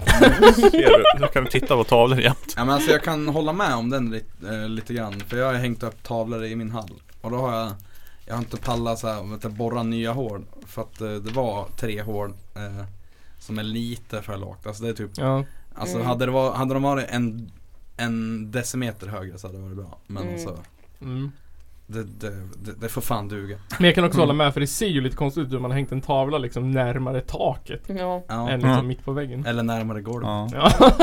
Ser du? Så kan du titta på tavlor jämt. Ja men alltså jag kan hålla med om den lite, äh, lite grann. För jag har hängt upp tavlor i min hall. Och då har jag Jag har inte pallat så här, vet du, borra nya hål. För att äh, det var tre hål äh, som är lite för lågt. Alltså det är typ Ja. Alltså Mm. hade, det var, hade de varit en, en decimeter högre så hade det varit bra. Men Mm. alltså Mm. det, det, det, det får fan duga. Men jag kan också hålla med, för det ser ju lite konstigt ut om man har hängt en tavla liksom närmare taket Ja. Ja. än liksom Mm. mitt på väggen. Eller närmare golvet. Ja. Ja.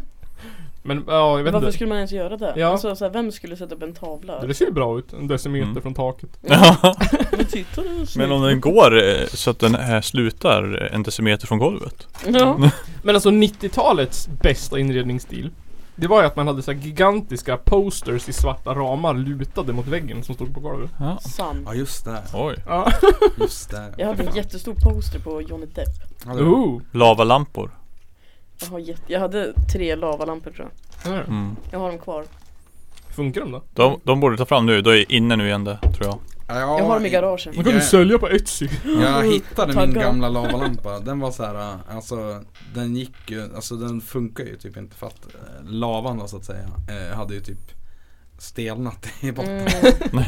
Men ja, jag vet Varför inte. skulle man ens göra det? Ja. Alltså så här, vem skulle sätta upp en tavla? Det ser ju bra ut, en decimeter Mm. från taket. Ja. Men titta, det är snyggt. Men om den går eh, så att den här slutar en decimeter från golvet. Ja. Men alltså nittiotalets bästa inredningsstil, det var ju att man hade så här gigantiska posters i svarta ramar lutade mot väggen som stod på golvet. Ja. Sant. Ja just det, Oj. Ja. just det. Jag hade en jättestor poster på Johnny Depp. Ja, det- Oh. Lavalampor. Jag, har jätte, jag hade tre lavalampor tror jag. Ja. Mm. Jag har dem kvar. Funkar de då? De, de borde ta fram nu, då är inne nu igen det, tror jag. Ja, Jag har dem i garagen. Man kan ju jag, sälja på Etsy. jag hittade min Tagga. gamla lavalampa. Den var så här, alltså den gick ju, alltså den funkar ju typ inte för att eh, lavan då, så att säga eh, hade ju typ stelnat i botten. Mm.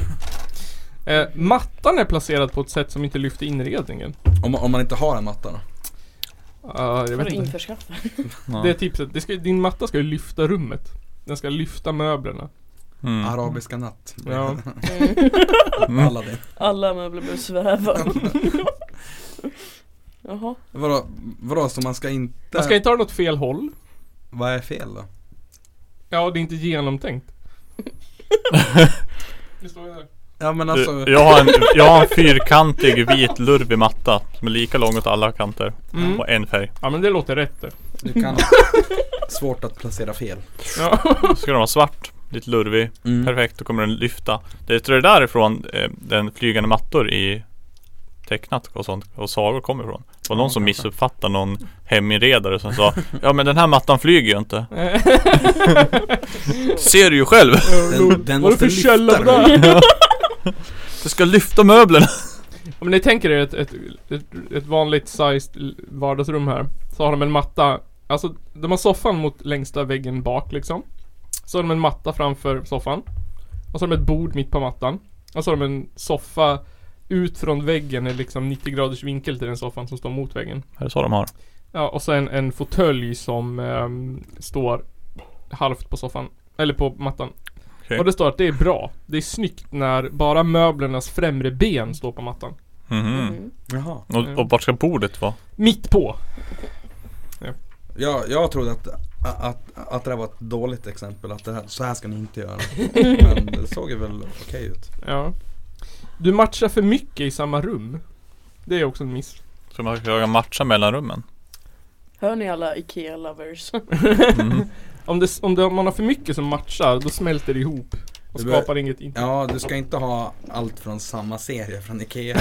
Eh, mattan är placerad på ett sätt som inte lyfter inredningen. Om, man- om man inte har en matta då. Uh, jag För vet att inte. införskaffa. Ja. Det är tipset. Det ska, din matta ska ju lyfta rummet. Den ska lyfta möblerna. Mm. Arabiska natt. Ja. Mm. Mm. Aladdin. Alla möbler börjar sväva. Jaha. Vadå, vadå, så man ska inte... Man ska inte ha något fel håll. Vad är fel då? Ja, det är inte genomtänkt. Det står ju där. Ja men alltså... Du, jag, har en, jag har en fyrkantig vit lurvig matta som är lika lång åt alla kanter. Mm. Och en färg. Ja, men det låter rätt det. Du kan... Svårt att placera fel. Ja. Så ska den vara svart, lite lurvig. Mm. Perfekt, då kommer den lyfta. Det tror jag därifrån eh, den flygande mattor i tecknat och sånt och sagor kommer ifrån. Det var någon Ja, som kanske. missuppfattade någon heminredare som sa ja men den här mattan flyger ju inte. Ser du ju själv. Den, den Vad är måste det för lyfta källa på den. det? Det ska lyfta möblerna. Om ni tänker er ett, ett, ett, ett vanligt sized vardagsrum här. Så har de en matta. Alltså de har soffan mot längsta väggen bak liksom. Så har de en matta framför soffan. Och så har de ett bord mitt på mattan. Och så har de en soffa ut från väggen i liksom nittio graders vinkel till den soffan som står mot väggen. Är det så de har? Ja, och så en, en fåtölj som ehm, står halvt på soffan. Eller på mattan. Okej. Och det står att det är bra. Det är snyggt när bara möblernas främre ben står på mattan. Mhm. Mm. Jaha. Och, och vart ska bordet vara? Mitt på. Jag, jag trodde att, att, att det här var ett dåligt exempel. Att det här, så här ska ni inte göra. Men det såg ju väl okej ut. Ja. Du matchar för mycket i samma rum. Det är också en miss. Så man ska matcha mellan rummen. Hör ni alla Ikea-lovers? Mm. Om, det, om, det, om man har för mycket som matchar, då smälter det ihop. Och Det bör- skapar inget in. Ja, du ska inte ha allt från samma serie från Ikea.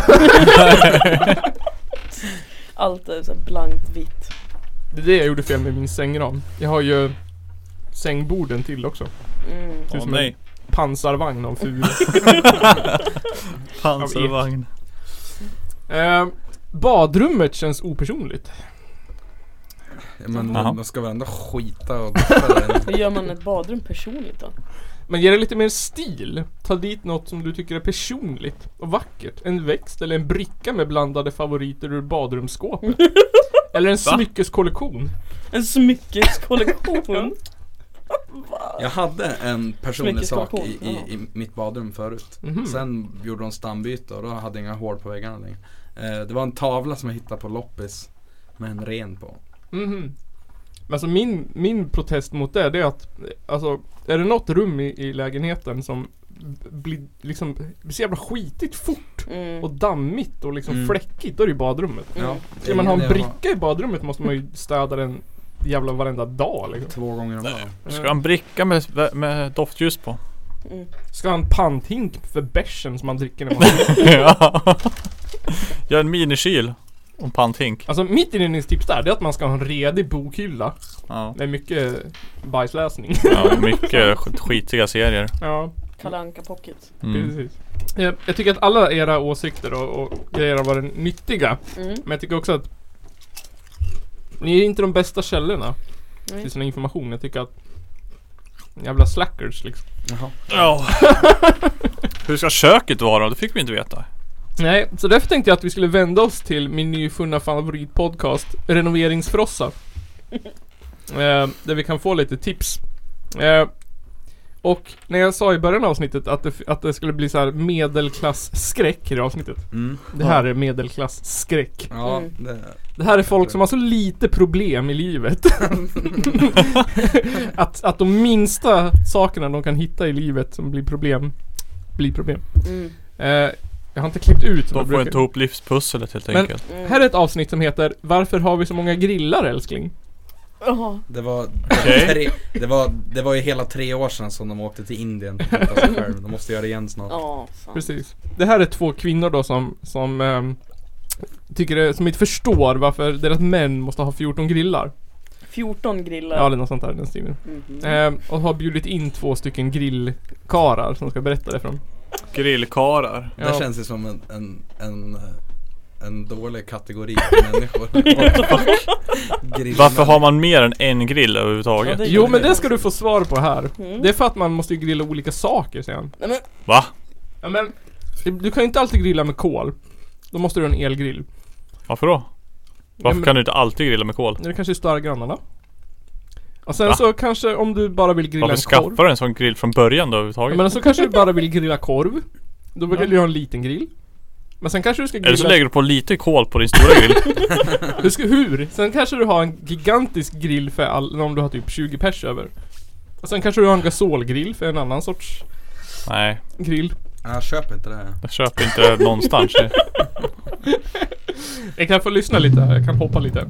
Allt är så här blankt vitt. Det är det jag gjorde fel med min sängram. Jag har ju sängborden till också. Mm. Ser ut Åh som nej. en pansarvagn av ful. Pansarvagn. eh, badrummet känns opersonligt. Men Jaha. de ska väl ändå skita och dofta den. Hur gör man ett badrum personligt då? Men ger det lite mer stil. Ta dit något som du tycker är personligt och vackert. En växt eller en bricka med blandade favoriter ur badrumsskåpet. Eller en smyckeskollektion. En smyckeskollektion? Jag hade en personlig sak i, i, Smyckeskollektion, i mitt badrum förut. Mhm. Sen gjorde de stambyte och då hade jag inga hål på väggarna längre. Eh, det var en tavla som jag hittade på loppis med en ren på. Mhm. Men alltså min, min protest mot det, det är att alltså, är det något rum i, i lägenheten som blir liksom blir så jävla skitigt fort Mm. och dammigt och liksom Mm. fläckigt, då är det ju badrummet. Mm. Ja, Ska man ha en det var- bricka i badrummet måste man ju städa den jävla varenda dag liksom. Två gånger om dagen. Ska han bricka med, med doftljus på? Mm. Ska han panthink för bärsen som man dricker när man Ja. Gör en minikyl och panthink. Alltså mitt inredningstips där, det är att man ska ha en redig bokhylla. Ja. Det är mycket bajsläsning. Ja, mycket skitiga serier. Ja, Kalle Anka Pocket. Mm. precis. Jag, jag tycker att alla era åsikter och, och grejer har varit nyttiga. Mm. Men jag tycker också att ni är inte de bästa källorna Mm. till sån information. Jag tycker att jävla slackers liksom. Jaha. Ja. Hur ska köket vara? Det fick vi inte veta. Nej, så därför tänkte jag att vi skulle vända oss till min nyfunna favoritpodcast Renoveringsfrossa. eh, där vi kan få lite tips. Eh, och när jag sa i början av avsnittet att det, att det skulle bli så här medelklass-skräck i det avsnittet. Mm. Det här är medelklass-skräck. Ja, Mm. det... Det här är folk som har så lite problem i livet. att, att de minsta sakerna de kan hitta i livet som blir problem blir problem. Mm. Eh, jag har inte klippt ut. De får inte ihop livspusslet helt Men- enkelt. Mm. Här är ett avsnitt som heter Varför har vi så många grillar, älskling? Jaha. Det var, det, Okej. var tre, det, var, det var ju hela tre år sedan som de åkte till Indien för att hitta sig själv. De måste göra det igen snart. Ja, fan. Precis. Det här är två kvinnor då som som ehm, tycker det, som inte förstår varför deras män måste ha fjorton grillar. fjorton grillar. Ja, det är något sånt där i den stilen. Mhm. Ehm, och har bjudit in två stycken grillkarar som ska berätta det från. Grillkarar. Det Ja. känns ju som en, en, en, en dålig kategori människor. Grillmän. Varför har man mer än en grill överhuvudtaget? Ja, det- Jo, men det ska du få svar på här. Mm. Det är för att man måste ju grilla olika saker, säger han. Nej, men, Va? Ja, men du kan ju inte alltid grilla med kol. Då måste du ha en elgrill. Varför då? Varför men- kan du inte alltid grilla med kol? Det kanske stör grannarna. Och sen Va? så kanske om du bara vill grilla Varför en korv. skaffar du en sån grill från början då Ja, överhuvudtaget? men så kanske du bara vill grilla korv. Då vill Ja. du ha en liten grill. Men sen kanske du ska Eller så grilla... lägger du på lite kol på din stora grill. Hur, ska, hur? Sen kanske du har en gigantisk grill för all, om du har typ tjugo pers över. Och sen kanske du har en gasolgrill för en annan sorts Nej, grill. Jag köper inte det här. jag köper inte det någonstans. Jag kan få lyssna lite här, jag kan hoppa lite.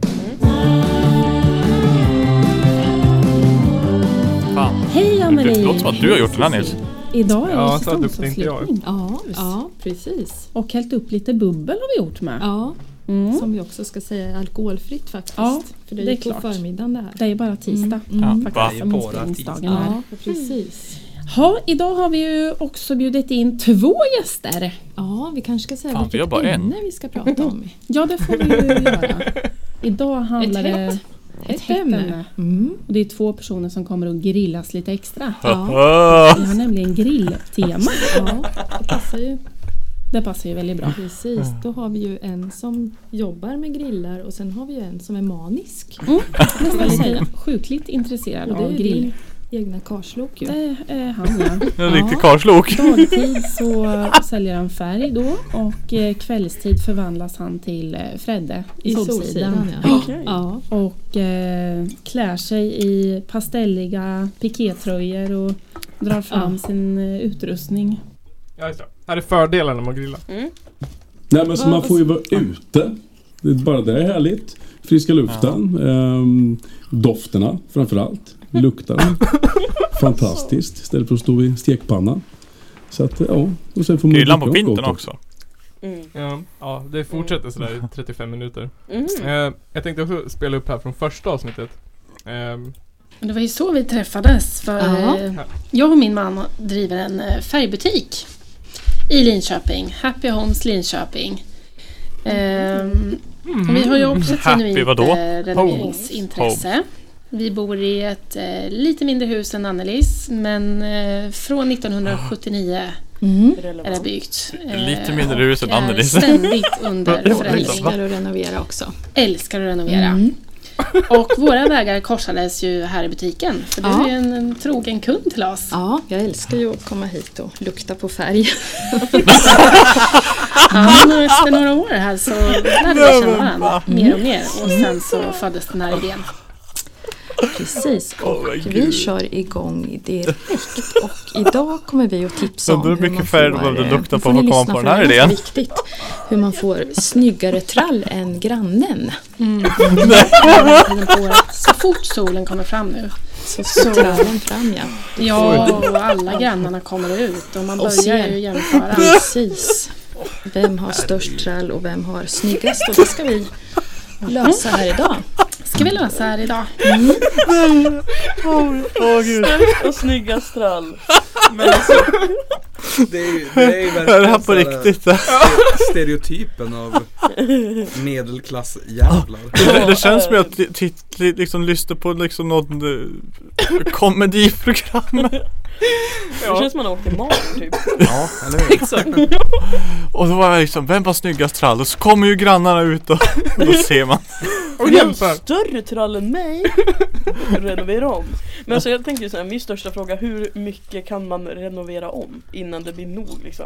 Fan. Hej Det Anneli! låter som att du har gjort den här, Nils. Idag är Ja, det så duktig inte jag. säsongsavslutning. Ja, ja, precis. Och hällt upp lite bubbel har vi gjort med. Ja, Mm. som vi också ska säga är alkoholfritt faktiskt. Ja, För det är, det är ju på klart. förmiddagen det här. Det är bara tisdag. Mm. Ja, Mm. va? Faktiskt, som Bara inspelningsdagen här. Ja, precis. Ja, idag har vi ju också bjudit in två gäster. Ja, vi kanske ska säga Fan, vi har vilket bara en. ämne vi ska prata om. Ja, det får vi ju göra. Idag handlar Ett det hett- ett Ett hett ämne. ämne. Mm. Och det är två personer som kommer att grillas lite extra. Ja, Vi har nämligen grilltema. ja, det passar ju. Det passar ju väldigt bra. Precis, då har vi ju en som jobbar med grillar och sen har vi ju en som är manisk. Mm, det ska jag säga. Sjukligt intresserad Och det av är grill. din egna karslok ju. Det är han, ja. En riktig karlslok. Dagtid så säljer han färg då och eh, kvällstid förvandlas han till eh, Fredde i, I Solsidan. Solsidan, ja. Okej. Ja, Och eh, klär sig i pastelliga pikétröjor och drar fram Ja. sin eh, utrustning. Ja, just det. Här är fördelarna med att grilla. Mm. Nej men så Va- man får ju vara ute. Det är bara det är härligt. Friska luften. Ehm, dofterna framförallt. Luktar fantastiskt istället för att stå vid stekpannan. Så att ja. Och sen får man Grillan på dricka något vintern gott också. Mm. Ja, ja, det fortsätter sådär i trettiofem minuter. Mm. Eh, jag tänkte också spela upp här från första avsnittet. Ehm, Det var ju så vi träffades. För Ja. eh, jag och min man driver en eh, färgbutik i Linköping. Happy Homes Linköping. Ehm, och vi har ju också ett Happy genuint vadå? eh, renoveringsintresse. Vi bor i ett eh, lite mindre hus än Annelies, men eh, från nittonhundrasjuttionio mm. är det byggt. Eh, Lite mindre hus än och är Annelies. ständigt under Ja, förändring. Älskar att renovera också. Älskar att renovera. Mm. Och våra vägar korsades ju här i butiken. För du Ja. är ju en, en trogen kund till oss. Ja, jag älskar ju att komma hit och lukta på färg. Ja, men efter några år här så lärde vi känna varandra mer och mer. Och sen så föddes den här idén. Precis, och Åh, men vi gud. kör igång direkt. Och idag kommer vi att tipsa om Undrar hur hur mycket man färg du får, behövde eh, lukta nu på får för ni att komma lyssna, på för den här det är idén. ganska viktigt. Hur man får snyggare trall än grannen. Mm. Så fort solen kommer fram nu. Så står trallen fram, ja. Ja, och alla grannarna kommer ut och man Och börjar ser. ju jämföra. Precis. Vem har störst trall och vem har snyggast? Och det ska vi lösa här idag. Ska vi lösa här idag? Åh gud. Och snygga strall. Men alltså, det är ju, det är ju Är det här på verkligen så här riktigt? stereotypen av medelklassjävlar. Det, det känns som att jag t- t- liksom lyssnar på liksom något uh, komediprogram. Det känns som man har åkt i magen typ. Ja, eller hur? Exakt. Och då var jag liksom, vem var snyggast trall? Och så kommer ju grannarna ut och, och då ser man. Och Ni har jämför. större trall än mig. Renovera om. Men alltså jag tänker så här, min största fråga, hur mycket kan man renovera om innan det blir nog liksom?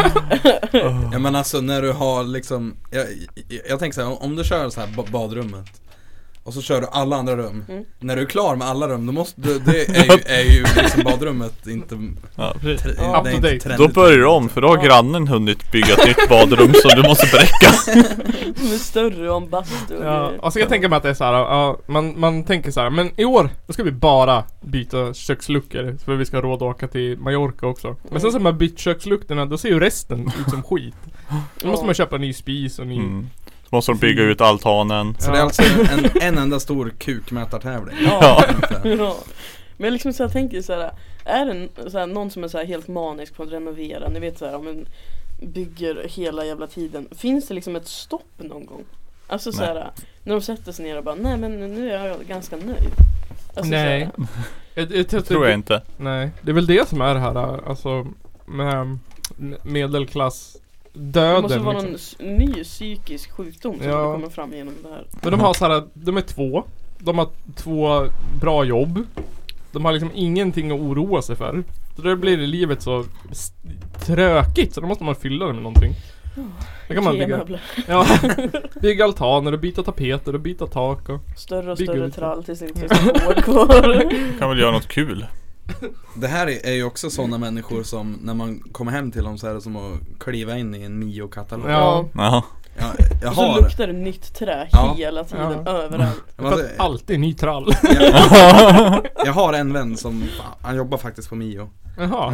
Ja men alltså när du har liksom Jag, jag, jag tänker så här, om du kör så här ba- badrummet och så kör du alla andra rum. Mm. När du är klar med alla rum, då måste du, det är ju, är ju liksom badrummet inte Ja, precis. tre, Ja. det är Up to inte date. trendigt. Då börjar du om, för då har grannen hunnit bygga ett nytt badrum som du måste bräcka. Som är större och en bastu. och Ja, grejer. alltså jag tänker mig att det är så här, ja, man, man tänker så här, men i år då ska vi bara byta köksluckor för vi ska ha råd att åka till Mallorca också. Men sen så har man bytt köksluckorna, då ser ju resten ut som skit. Då måste Ja. man köpa en ny spis och ny... Mm. Så måste de bygga ut altanen. Så det är alltså en, en enda stor kukmätartävling. Ja. Ungefär. Ja. Men jag liksom så här tänker så här, är det en, så här, någon som är så här helt manisk på att renovera, ni vet så här, om en bygger hela jävla tiden, finns det liksom ett stopp någon gång? Alltså så Nej. här, när de sätter sig ner och bara, nej men nu är jag ganska nöjd. Alltså, Nej. Så här, Jag, jag, jag, Tror jag inte. Nej, det är väl det som är det här, alltså med medelklass det döden måste vara liksom. någon s- ny psykisk sjukdom som Ja. kommer fram genom det här. Men de har så här, de är två. De har två bra jobb. De har liksom ingenting att oroa sig för. Så då blir det livet så s- trökigt, så då måste man fylla det med någonting. Då kan man bygga, Ikea-möbler. ja, bygga altaner och byta tapeter och byta tak och... Större och Bygga större ut. trall tills det inte finns något hår kvar. Kan väl göra något kul. Det här är, är ju också sådana människor som när man kommer hem till dem så är det som att kliva in i en Mio-katalog. Ja. Jaha. Jag, jag Och så har luktar det nytt trä Ja. hela tiden, Ja. överallt. jag, För att alltid ny trall. jag, jag har en vän som, han jobbar faktiskt på Mio. Jaha.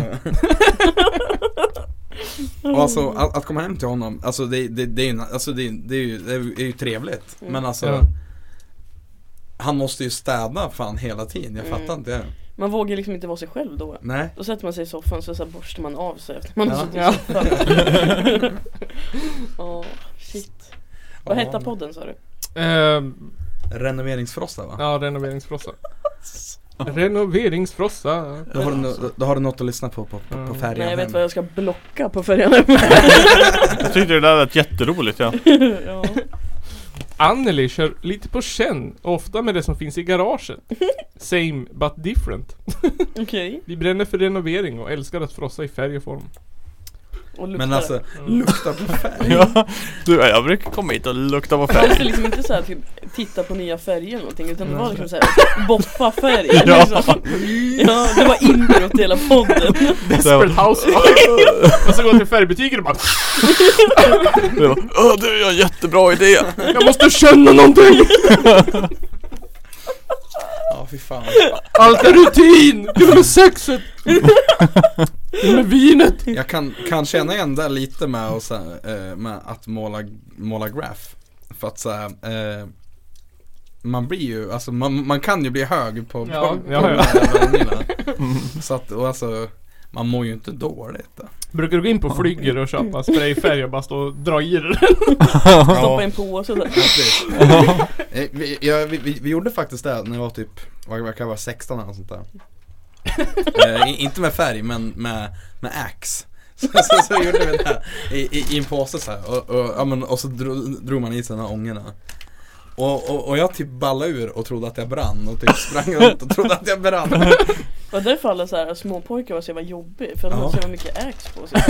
Och alltså att, att komma hem till honom, alltså det, det, det, är, ju- alltså det, det, är, ju, det är ju trevligt. Mm. Men alltså Ja. han måste ju städa fan hela tiden, jag Mm. fattar inte det. Man vågar liksom inte vara sig själv då. Nej. Då sätter man sig i soffan så, så här borstar man av sig efter man har Ja. suttit i soffan. Åh, shit. Vad Ja. hette podden sa du? Ehm, Renoveringsfrosta va? ja, renoveringsfrossa. Renoveringsfrossa. Då har, du, no- då har du något att lyssna på på, på, på Mm. färjan Nej jag vet hem. vad jag ska blocka på färjan hem. Jag tyckte det där var jätteroligt, ja. Ja. Anneli kör lite på känn, ofta med det som finns i garaget. Same but different. Okej. Vi bränner för renovering och älskar att frossa i färg och form. Och luktar. Men alltså, Mm. lukta på färg. ja. Du, jag brukar komma hit och lukta på Man måste färg. liksom inte så här, typ, titta på nya färger eller någonting, utan det var liksom såhär boffa färg. Ja. Liksom. Ja, det var introt till hela podden. Desperate Housewife. Och så går till färgbutiken och bara Det var, Åh, du, jag har en jättebra idé. jag måste känna någonting! Ja fy fan. Allt är rutin! Det är med sexet! Det är med vinet! Jag kan, kan känna igen det lite med, och så, eh, med att måla, måla graph. För att så här, eh, man blir ju, alltså man, man kan ju bli hög på, Ja, på, ja, på ja. de här gångerna. Så att, och alltså, man mår ju inte dåligt då. Brukar du gå in på Flygger och köpa sprayfärg och bara stå och dra i det? Stoppa en påse där. Precis. Eh, vi, ja, vi, vi, vi gjorde faktiskt det när jag var typ, vad vad kan jag vara, sexton eller något sånt där. eh, i- inte med färg men med, med ax. Så, så, så gjorde vi det här i, i, i en påse så här. Och, och, ja, men, och så drog, drog man i sig de här ångorna. Och, och, och jag typ ballade ur och trodde att jag brann och typ sprang runt och trodde att jag brann. Och därför alla så här småpojkar var så jävla jobbig, för de Ja. har så jävla mycket ax på sig.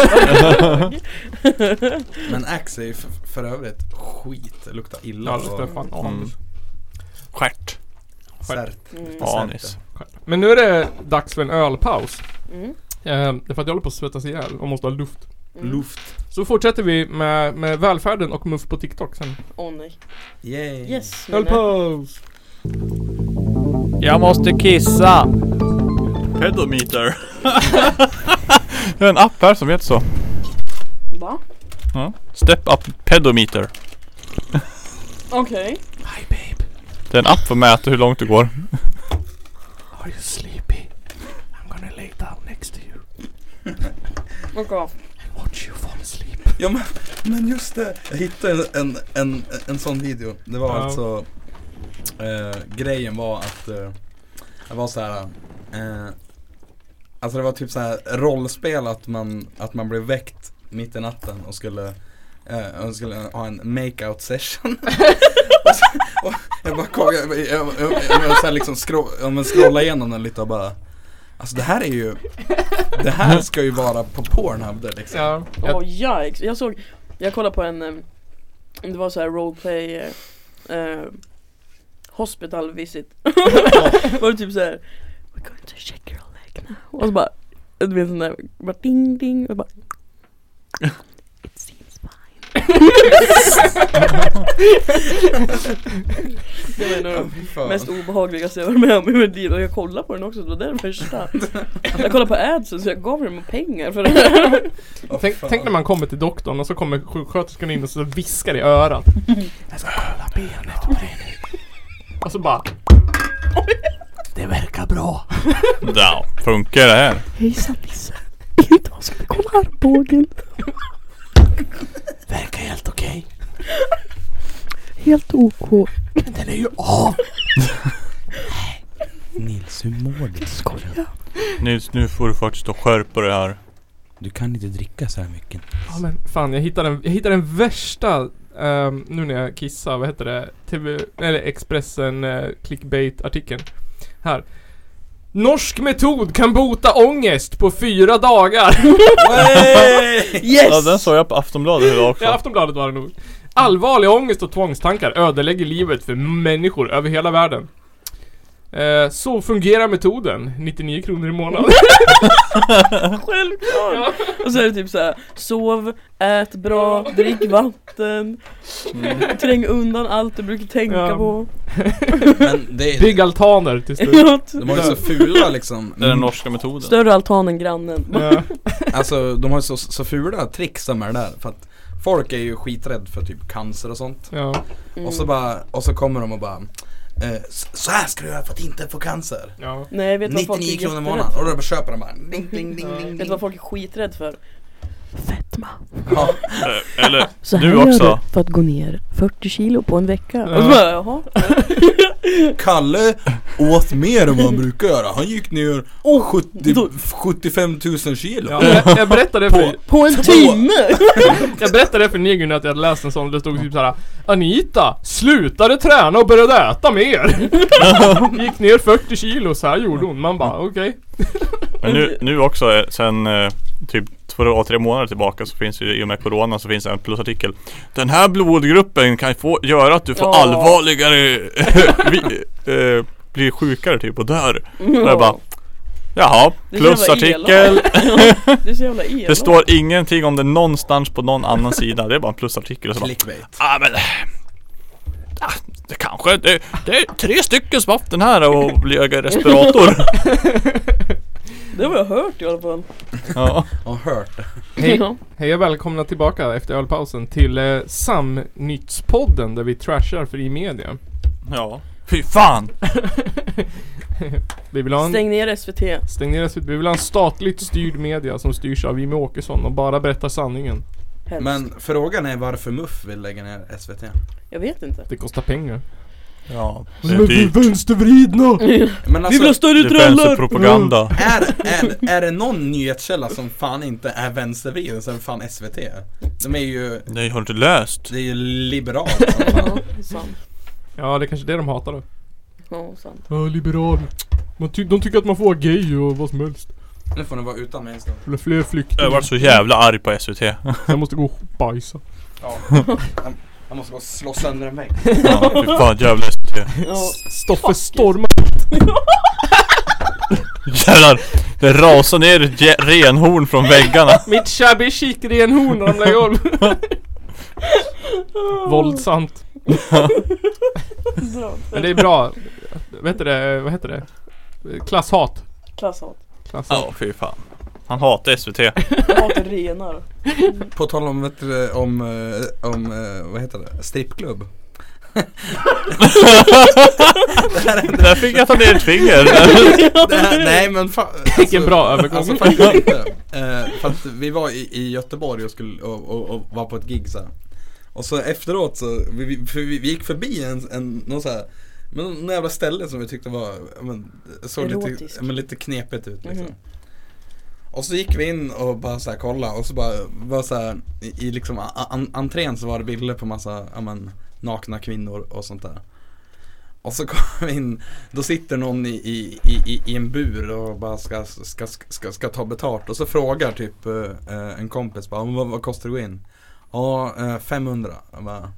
Men ax är ju för, för övrigt skit, det luktar illa. Ja, det luktar och- fan av. Mm. Stjärt. Särt. Mm. Anis. Men nu är det dags för en ölpaus. Mm. Eh, det är för att jag håller på att svettas ihjäl och måste ha luft. Mm. Luft. Så fortsätter vi med, med välfärden och muff på TikTok sen. Åh oh, nej. Yay. Yes. men- Ölpaus! Jag måste kissa. Pedometer. Det är en app här som heter så. Va? Ja. Step up pedometer. Okej. Hi babe, Det är en app för att mäta hur långt du går. are you sleepy? I'm gonna lay down next to you Okej. and watch you fall asleep. Ja men, men just det. Jag hittade en, en, en, en sån video. Det var Ja. alltså eh, grejen var att eh, det var så här. Eh, alltså det var typ så här rollspel att man, att man blev väckt mitt i natten och skulle eh, och skulle ha en make-out session. och så, och jag bara kom, jag, jag, jag, jag, jag så här liksom scroll, jag scrolla igenom den lite och bara, alltså det här är ju, det här ska ju vara på Pornhub där liksom. Ja, Åh jag, oh, yikes. Jag såg, jag kollade på en, um, det var så här roleplay uh, uh, hospital visit. Var det typ så här, we're going to check your leg now. Och så bara, du vet sån där, bara ding ding och bara it seems fine. Det var nog Fan. mest obehagligaste jag var med om i mitt liv. Och jag kollade på den också, det var det första. Jag kollade på adsen så jag gav dem pengar för det här. Åh, tänk, fan. tänk när man kommer till doktorn och så kommer sjuksköterskan in och så viskar i örat. Jag ska kolla benet på dig nu. Och så bara, det verkar bra. Ja, funkar det här? Hejsan Nisse. Vet du vad, ska vi kolla armbågen? Verkar helt okej. Helt ok. Men den är ju av. Nils, hur mår du? Skoja. Nils, nu får du faktiskt stå skärpa det här. Du kan inte dricka så här mycket. Ja men fan, jag hittade den, jag hittade den värsta um, nu när jag kissar, vad heter det? T V, eller Expressen uh, clickbait-artikeln. Här. Norsk metod kan bota ångest på fyra dagar. Yes! Ja, den såg jag på Aftonbladet idag också. Ja, Aftonbladet var det nog. Allvarlig ångest och tvångstankar ödelägger livet för människor över hela världen. Eh, så fungerar metoden. nittionio kronor i månaden. Självklart. Ja. Och så är det typ så här: sov, ät bra, drick vatten, träng undan allt du brukar tänka Ja. på. Men det är, Bygg altaner till slut. Ja, de har ju så fula liksom. Det är den norska metoden. större altan än grannen. Ja. Alltså de har ju så, så fula tricks med det där. För att folk är ju skiträdd för typ cancer och sånt. Ja. Mm. Och så bara, och så kommer de och bara eh, s- så här ska du göra för att inte få cancer. Ja. Nej, vet du vad folk är nittionio kronor i jätterädd månaden. för? Och då köper de bara ding, ding, ding, Ja. ding, Vet ding. du vad folk är skiträdd för? Fetma. Ja. Eh, Eller Så här du gör också. du för att gå ner fyrtio kilo på en vecka. Ja. Och så bara, jaha. Kalle åt mer än vad han brukar göra. Han gick ner Oh, sjuttio, då- sjuttiofem tusen kilo. Ja, jag, jag berättade för på en Två. timme! Jag berättade för Negun att jag hade läst en sån. Det stod typ såhär: Anita slutade träna och började äta mer. Gick ner fyrtio kilo, så här gjorde hon. Man bara okej. Men nu, nu också eh, sen eh, typ två, tre månader tillbaka så finns ju i och med corona så finns det en plusartikel. Den här blodgruppen kan få göra att du får Ja. allvarligare vi, eh, blir sjukare typ och dör. Och jag bara, jaha, Det är så jävla plusartikel. Det är så jävla elakt. Det står ingenting om det någonstans på någon annan sida. Det är bara en plusartikel och så bara, Clickbait. ah, men ah, det kanske det, det är tre stycken som haft den här och blir i respirator. Det har jag hört i alla fall. Ja. Jag har hört det. Hej, Ja. hej och välkomna tillbaka efter ölpausen till eh, Samnyttspodden där vi trashar fri media. Ja. Fy fan. Vi vill ha en, Stäng ner S V T. stäng ner S V T. Vi vill ha en statligt styrd media som styrs av Jimmie Åkesson och bara berättar sanningen. Helst. Men frågan är varför Muff vill lägga ner S V T. Jag vet inte. Det kostar pengar. Ja, det är dyrt. vänstervridna! Men Vi vill ha alltså, större Det är trallar! vänsterpropaganda. är, är, är det någon nyhetskälla som fan inte är vänstervriden så är det fan S V T. De är ju, Nej, har du inte läst? det är ju liberalt som fan. Ja, sant. Ja, det är kanske det de hatar då. Ja, sant. Ja, liberal. Man ty- de tycker att man får vara gay och vad som helst. Nu får ni vara utan mig en stund. Eller fler Jag flyktingar. var så jävla arg på S V T. Jag måste gå och bajsa. Ja. Jag måste bara slå sönder en vägg. Ja, fy fan, jävla S V T. Ja. Stoffe stormar. Jävlar, det rasar ner ett ge- renhorn från väggarna. Mitt shabby chic renhorn ramlar i golv. Våldsamt. Men det är bra. Vad heter det? Vad heter det? Klasshat. Klasshat. Klasshat. Ja, fy fan. Han hatar S V T. Hatar renar. På tal om, vet du, om, eh, om eh, vad heter det? Strippklubb. Där fick jag ta ner ett finger. Det här, nej men fa- Vilken bra övergång. Alltså faktiskt inte. Eh, för att vi var i, i Göteborg och, skulle, och, och, och var på ett gig så här. Och så efteråt så vi, vi, för vi, vi gick förbi en, en någon så här, men någon jävla ställe som vi tyckte var men, såg lite, men, lite knepigt ut liksom. Mm. Och så gick vi in och bara så här kolla och så bara var så här, i, i liksom an, entrén så var det bilder på massa ja, men, nakna kvinnor och sånt där. Och så kom vi in, då sitter någon i, i, i, i en bur och bara ska, ska, ska, ska ta betalt. Och så frågar typ eh, en kompis bara, vad, vad kostar det att gå in? Ja, eh, femhundra. Jag bara,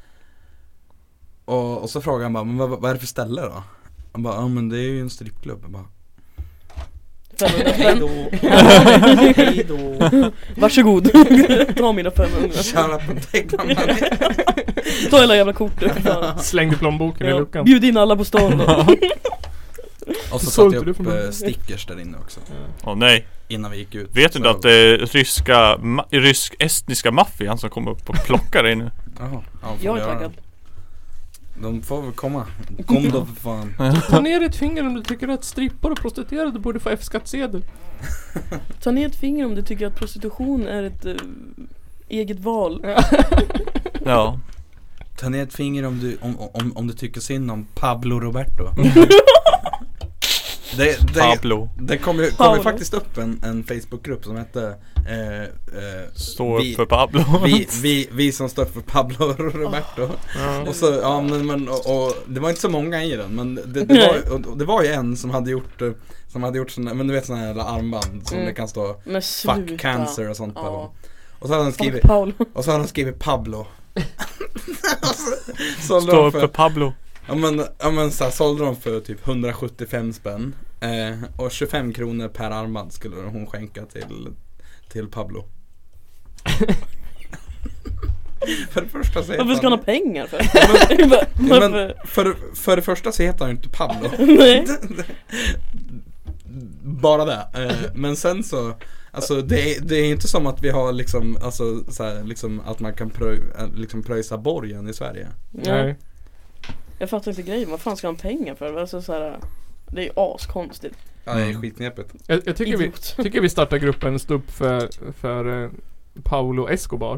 och, och så frågar han bara, men vad, vad är det för ställe då? Han bara, ja men det är ju en strippklubb. Jag bara, Hej då. Hej då. Varsågod. Ta mina femhundra. Köra på tecknarna. Ta hela jävla kortet. Slängde plånboken ja. i luckan. Bjud in alla på stan då. Och så satte jag upp äh, stickers där inne också. Åh oh, nej. Innan vi gick ut. Vet du inte att det är ryska, ma- rysk-estniska maffian som kommer upp och plockar dig nu? Jaha. Ja, jag är taggad. De får väl komma. Kom då för fan. Ta ner ett finger om du tycker att strippor och prostituerade borde få F-skattsedel. Ta ner ett finger om du tycker att prostitution är ett uh, eget val. Ja. Ta ner ett finger om du, om, om, om du tycker synd om Pablo Roberto. Det, det, Pablo. Det kom ju, kom ju faktiskt upp en, en Facebookgrupp som hette eh, eh, Stå vi, upp för Pablo. vi, vi, vi som står för Pablo Roberto. Ja. Och så, ja men, men och, och det var inte så många i den, men det, det, var, och, och det var ju en som hade gjort som hade gjort såna, men du vet såna här armband som mm. det kan stå fuck cancer och sånt. Ja. Och så hade han skrivit och så hade han skrivit Pablo. så, Stå upp för Pablo. Ja men, ja, men så här, sålde de för typ hundrasjuttiofem spänn eh, och tjugofem kronor per armband skulle hon skänka till, till Pablo. För det första så heter varför ska han ha pengar för? men, ja, men för, för det första så heter han inte Pablo. Nej. Bara det. Eh, men sen så alltså det är, det är inte som att vi har liksom alltså så här, liksom att man kan pröj, liksom pröjsa borgen i Sverige. Nej. Jag fattar inte grejen, vad fan ska han pengar för? Alltså, så här, det är ju askonstigt. Ja, det är skitnäpigt. Jag, jag tycker, vi, tycker vi startar gruppen Stå upp för, för eh, Paulo Escobar.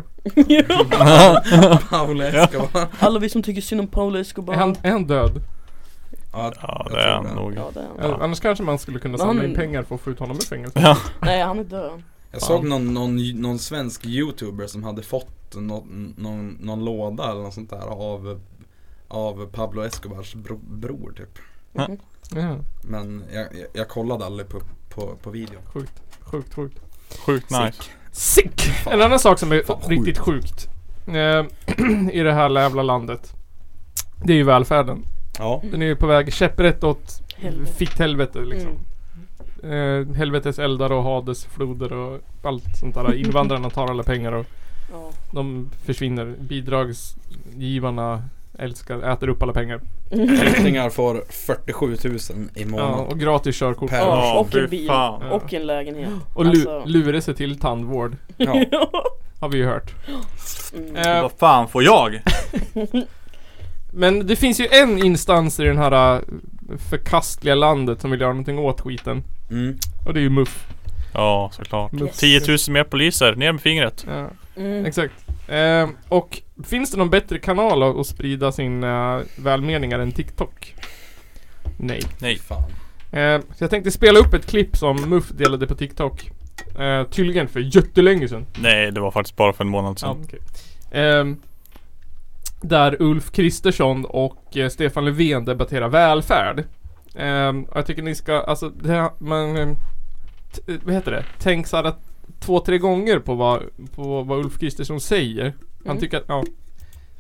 Paulo Escobar. Alla vi som tycker synd om Paulo Escobar. Är han, är han död? Ja, ja det är han nog. Ja, det är han. Ja. Annars kanske man skulle kunna samla in pengar för att få ut honom i fängelse. Ja. Nej, han är död. Jag såg någon, någon, någon svensk YouTuber som hade fått någon, någon, någon låda eller något sånt där av av Pablo Escobars bro, bror typ. Mm. Ja. Men jag, jag, jag kollade aldrig på, på, på video. Sjukt, sjukt, sjukt. Sjukt nice. Sick! Fan. En annan sak som är Fan, riktigt sjukt eh, i det här jävla landet, det är ju välfärden. Ja. Den är ju på väg käpprätt åt Helvete. fitt helvete liksom. Mm. Eh, helvetes eldar och Hades floder och allt sånt där. Invandrarna tar alla pengar och ja. de försvinner. Bidragsgivarna älskar, äter upp alla pengar. Flyktingar får fyrtiosju tusen i månaden. Ja, och gratis körkort. Per ja, år. och en bil. Ja. Och en lägenhet. Och lu- alltså. lurar sig till tandvård. Ja. Har vi ju hört. Mm. Eh, Vad fan får jag? men det finns ju en instans i den här förkastliga landet som vill göra någonting åt skiten. Mm. Och det är ju M U F. Ja, såklart. Yes. tio tusen mer poliser, ner med fingret. Ja, Mm. exakt. Eh, och finns det någon bättre kanal att, att sprida sina välmeningar än TikTok? Nej. Nej. Fan. Eh, så jag tänkte spela upp ett klipp som M U F delade på TikTok. Eh, tydligen för jättelänge sedan. Nej, det var faktiskt bara för en månad Ja, sedan. okay. eh, där Ulf Kristersson och eh, Stefan Löfven debatterar välfärd. Eh, och jag tycker ni ska, alltså det här, man, eh, t- vad heter det? Tänk så här att två, tre gånger på vad, på vad Ulf Kristersson säger. Han Mm. tycker att, ja.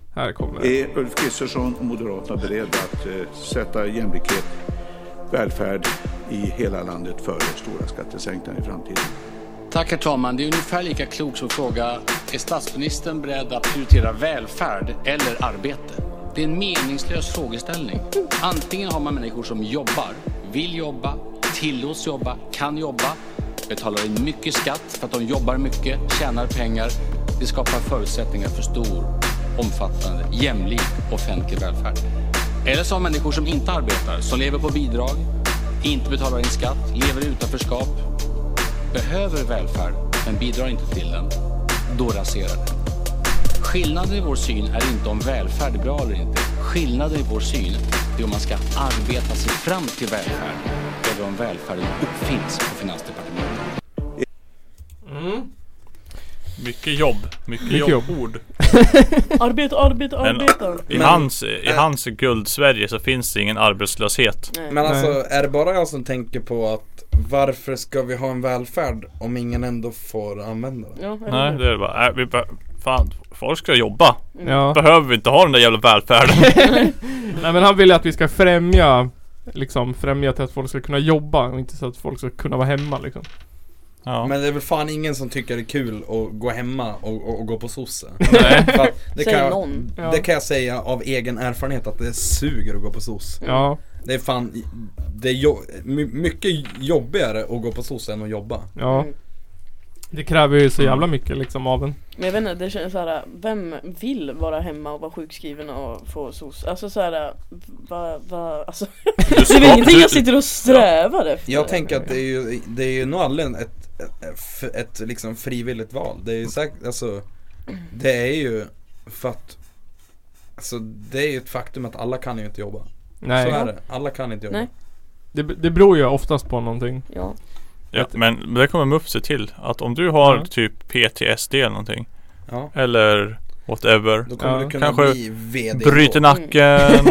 Här kommer. Är Ulf Kristersson och Moderaterna beredda att eh, sätta jämlikhet, välfärd i hela landet före stora skattesänkningar i framtiden? Tack herr talman. Det är ungefär lika klokt som fråga: är statsministern beredd att prioritera välfärd eller arbete? Det är en meningslös frågeställning. Antingen har man människor som jobbar, vill jobba, tillåts jobba, kan jobba, betalar in mycket skatt för att de jobbar mycket, tjänar pengar. Det skapar förutsättningar för stor, omfattande, jämlik offentlig välfärd. Eller så har människor som inte arbetar, som lever på bidrag, inte betalar in skatt, lever i utanförskap, behöver välfärd men bidrar inte till den. Då raserar det. Skillnaden i vår syn är inte om välfärd är bra eller inte. Skillnaden i vår syn är om man ska arbeta sig fram till välfärd eller om välfärden uppfinns på Finansdepartementet. Mm. Mycket jobb, mycket, Mycket jobb. jobb. Ord. Arbete, arbete, arbete. I, hans, I hans guld-Sverige så finns det ingen arbetslöshet. Nej. Men alltså, Nej. är det bara jag som tänker på att varför ska vi ha en välfärd om ingen ändå får använda den? Ja, är Nej, det? det är bara, äh, vi be- fan, folk ska jobba. Ja. Behöver vi inte ha den där jävla välfärden? Nej, men han vill att vi ska främja liksom främja till att folk ska kunna jobba och inte så att folk ska kunna vara hemma liksom. Ja. Men det är väl fan ingen som tycker det är kul att gå hemma och, och, och gå på sosse. Nej. För att det, Säg kan jag, någon. Ja. det kan jag säga av egen erfarenhet att det suger att gå på sos. Ja, Det är fan det är jo, my, mycket jobbigare att gå på sosse än att jobba. ja. Mm. Det kräver ju så jävla mycket liksom av en. Men jag vet inte, det känns såhär, vem vill vara hemma och vara sjukskriven och få sos? Alltså såhär, vad, vad, alltså Du det är ska- väl ingenting du- jag sitter och strävar efter. Jag tänker att det är ju, det är ju nog aldrig ett, ett, ett, ett liksom frivilligt val. Det är ju säkert, alltså det är ju för att alltså det är ju ett faktum att alla kan ju inte jobba. Nej, Så är det, alla kan inte jobba. Nej. det, det beror ju oftast på någonting. Ja. Ja, men det kommer Muff se till att om du har Ja. typ P T S D eller någonting Ja, eller whatever, då kommer Ja. du kunna Kanske bli V D. bryter då. nacken.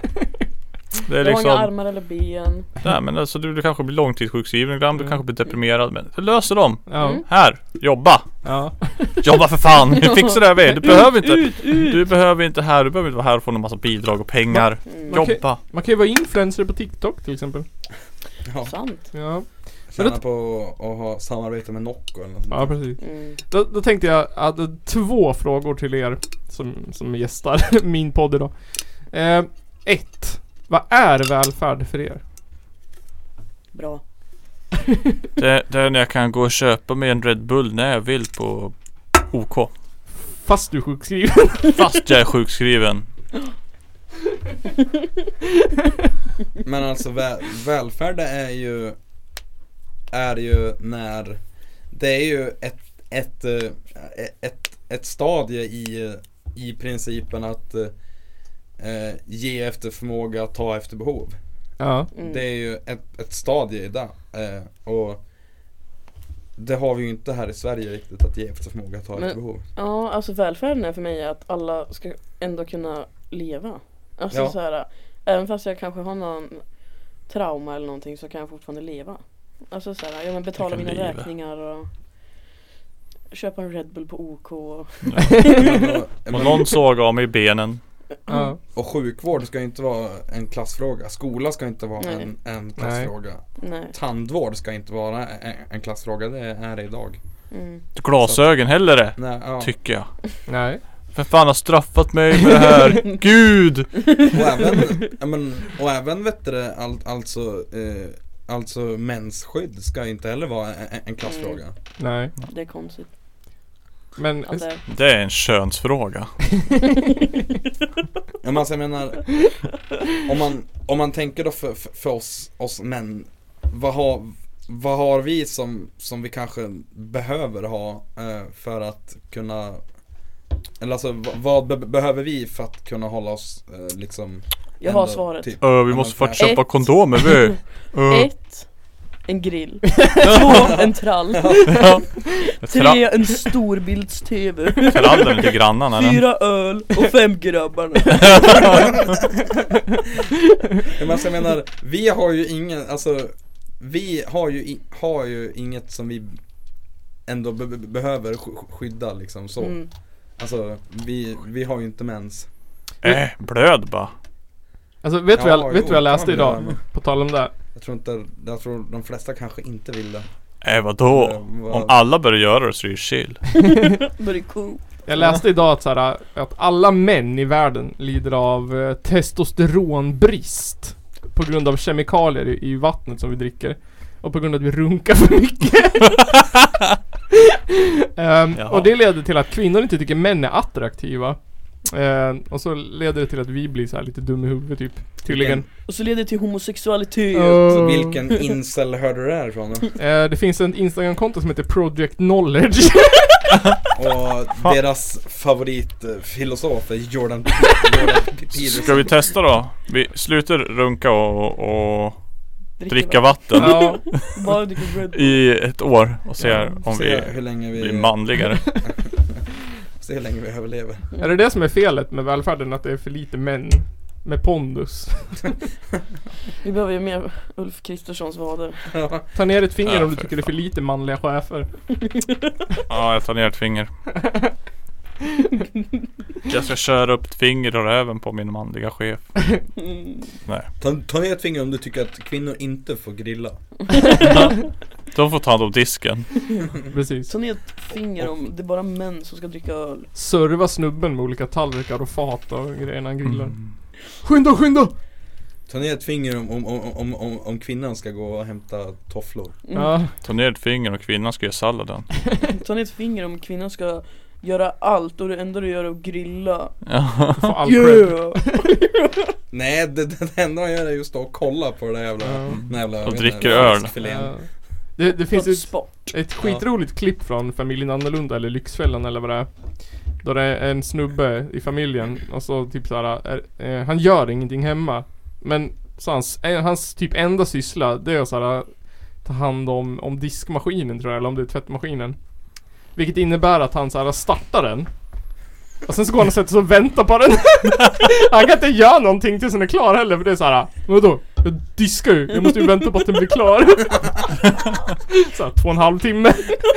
Det är Jag har inga liksom, armar eller ben. nej men alltså du, du kanske blir långtidssjukskriven ibland, du Mm. kanske blir deprimerad, men du löser dem. Ja, Mm. Här, jobba! ja. Jobba för fan! Du fixar det här med. Du behöver inte, Ut, ut. du behöver inte här, du behöver inte vara här och få en massa bidrag och pengar. Mm. Man kan- Jobba! Man kan ju vara influencer på TikTok till exempel. Ja, Sant. Ja, tjäna på att ha samarbete med Nocco eller något sånt ja där. precis. Mm. Då, då tänkte jag att jag hade två frågor till er som, som gästar min podd idag. Eh, ett. Vad är välfärd för er? Bra. Det, det är när jag kan gå och köpa mig en Red Bull när jag vill på OK. Fast du är sjukskriven. Fast jag är sjukskriven. Men alltså vä- välfärd är ju är ju när det är ju ett ett eh, ett, ett stadie i i principen att eh, ge efter förmåga, ta efter behov. Ja. Mm. Det är ju ett, ett stadie i det. Eh, och det har vi ju inte här i Sverige riktigt, att ge efter förmåga, ta Men- efter behov. Ja, alltså välfärden är för mig att alla ska ändå kunna leva. Alltså Ja. så här, även fast jag kanske har någon trauma eller någonting så kan jag fortfarande leva. Alltså så här, jag men betala Jag kan mina leva. räkningar och köpa en Red Bull på OK. Och, Men, och, Och någon såg av mig i benen. Ja. och sjukvård ska inte vara en klassfråga. Skola ska inte vara Nej. en, en klassfråga. nej. Tandvård ska inte vara en, en klassfråga. Det är det idag. Mm. Glasögon heller Nej, ja. tycker jag. Nej. För fan har straffat mig med det här. Gud! Och även, ja, men, och även vet du, all, alltså eh, alltså mensskydd ska inte heller vara en, en klassfråga. Nej. Det är konstigt. Men Alltså, Det är en könsfråga. Ja, men alltså, jag menar, om man, om man tänker då för, för, för oss, oss män, vad har, vad har vi som, som vi kanske behöver ha eh, för att kunna, eller alltså v- vad be- behöver vi för att kunna hålla oss eh, liksom jag har ändå svaret. typ- Ö, vi måste faktiskt Ett. köpa kondomer vi. Ö. Ett, en grill. Två, en trall. Ja. Tre, en storbilds-tv. Trallen till grannarna. eller? Fyra öl och fem grabbarna. Men alltså, jag menar, vi har ju ingen, alltså vi har ju, i, har ju inget som vi ändå be- be- behöver sk- skydda liksom så. Mm. Alltså vi, vi har ju inte mens. Äh, blöd bara. Alltså vet du Ja, vad jag, vet jo, vad jag läste kan man idag? göra. På tal om det. Jag tror inte, jag tror de flesta kanske inte vill det. Äh, vadå? Eh, vad- Om alla börjar göra det så är det chill. Very cool. Jag läste idag att, så här, att alla män i världen lider av eh, testosteronbrist på grund av kemikalier i, i vattnet som vi dricker. Och på grund av att vi runkar för mycket. um, Jaha. och det leder till att kvinnor inte tycker män är attraktiva. Uh, och så leder det till att vi blir så här lite dum i huvudet typ. Tydligen. Och så leder det till homosexualitet. Uh, Vilken incel hörde du det här ifrån då? uh, det finns en Instagram-konto som heter Project Knowledge. Och deras favoritfilosof är Jordan, Jordan Peterson. Ska vi testa då? Vi slutar runka och, och Dricka dricka vatten Ja, bara dricka Red Bull. i ett år och se Ja, om se vi hur länge vi blir manligare. Se hur länge vi överlever. Är det det som är felet med välfärden? Att det är för lite män med pondus? Vi behöver ju mer Ulf Kristerssons vader. Ta ner ett finger Ja, om du för tycker det är för lite manliga chefer. Ja, jag tar ner ett finger. Jag ska köra upp ett finger och röven på min manliga chef. Mm. Nej. Ta, ta ner ett finger om du tycker att kvinnor inte får grilla. De får ta hand om disken. Precis. Ta ner ett finger om det är bara män som ska dricka öl. Serva snubben med olika tallrikar och fat och grejer när han grillar. Mm. Skynda, skynda! Ta ner ett finger om, om, om, om, om, om kvinnan ska gå och hämta tofflor. Mm. Ja. Ta ner ett finger och kvinnan ska göra salladen. Ta ner ett finger om kvinnan ska göra allt och det enda du gör är att grilla. Ja. Få all cred. Yeah. Nej, det, det enda jag gör är just att kolla på det där jävla, Ja. den där jävla Och jag vet dricker inte, öl. fiskfilén. Ja. Det, det finns ett, Sport. ett skitroligt klipp från Familjen Annorlunda eller Lyxfällan eller vad det är. Då det är en snubbe i familjen och så typ såhär, är, eh, han gör ingenting hemma. Men så hans, eh, hans typ enda syssla det är att såhär, ta hand om, om diskmaskinen tror jag, eller om det är tvättmaskinen. Vilket innebär att han såhär startar den. Och sen så går han och sätter sig och väntar på den. Han kan inte göra någonting tills den är klar heller. För det är såhär, vadå? Jag diskar ju, jag måste ju vänta på att den blir klar. Såhär, två och en halv timme.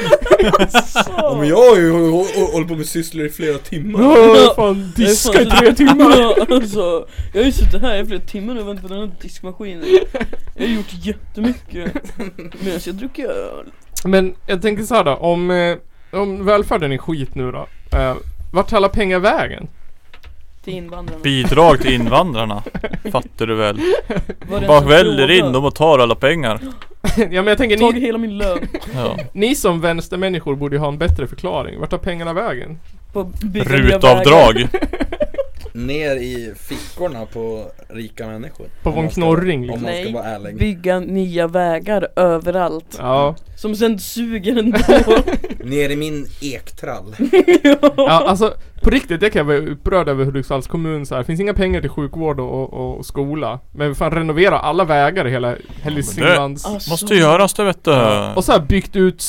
Ja, men jag har ju hållit på med sysslor i flera timmar. Åh, fan, diska i tre timmar. Ja, alltså, jag har ju suttit här i flera timmar och väntat på den här diskmaskinen. Jag har gjort jättemycket medan jag druckit öl. Men jag tänker så här då, om, eh, om välfärden är skit nu då, eh, vart tar alla pengar vägen? Till invandrarna. Bidrag till invandrarna. Fattar du väl? Var det Bara en som väljer in frågade? dem och tar alla pengar. Ja men jag tänker, Tagit ni, hela min lön Ja. ni som vänstermänniskor borde ju ha en bättre förklaring. Vart tar pengarna vägen? på att bygga nya vägar. Rutavdrag. Ner i fickorna på rika människor. På Om von man ska- Knorring Om liksom. man ska Nej, vara ärlig. bygga nya vägar överallt. Ja. Som sen suger ändå. Ner i min ektrall. Ja alltså på riktigt, det kan jag vara upprörd över Hudiksvalls kommun så här. Det finns inga pengar till sjukvård och, och, och skola. Men fan renovera alla vägar i hela Hälsinglands. Alltså. Måste göras det vet du. Och så här byggt ut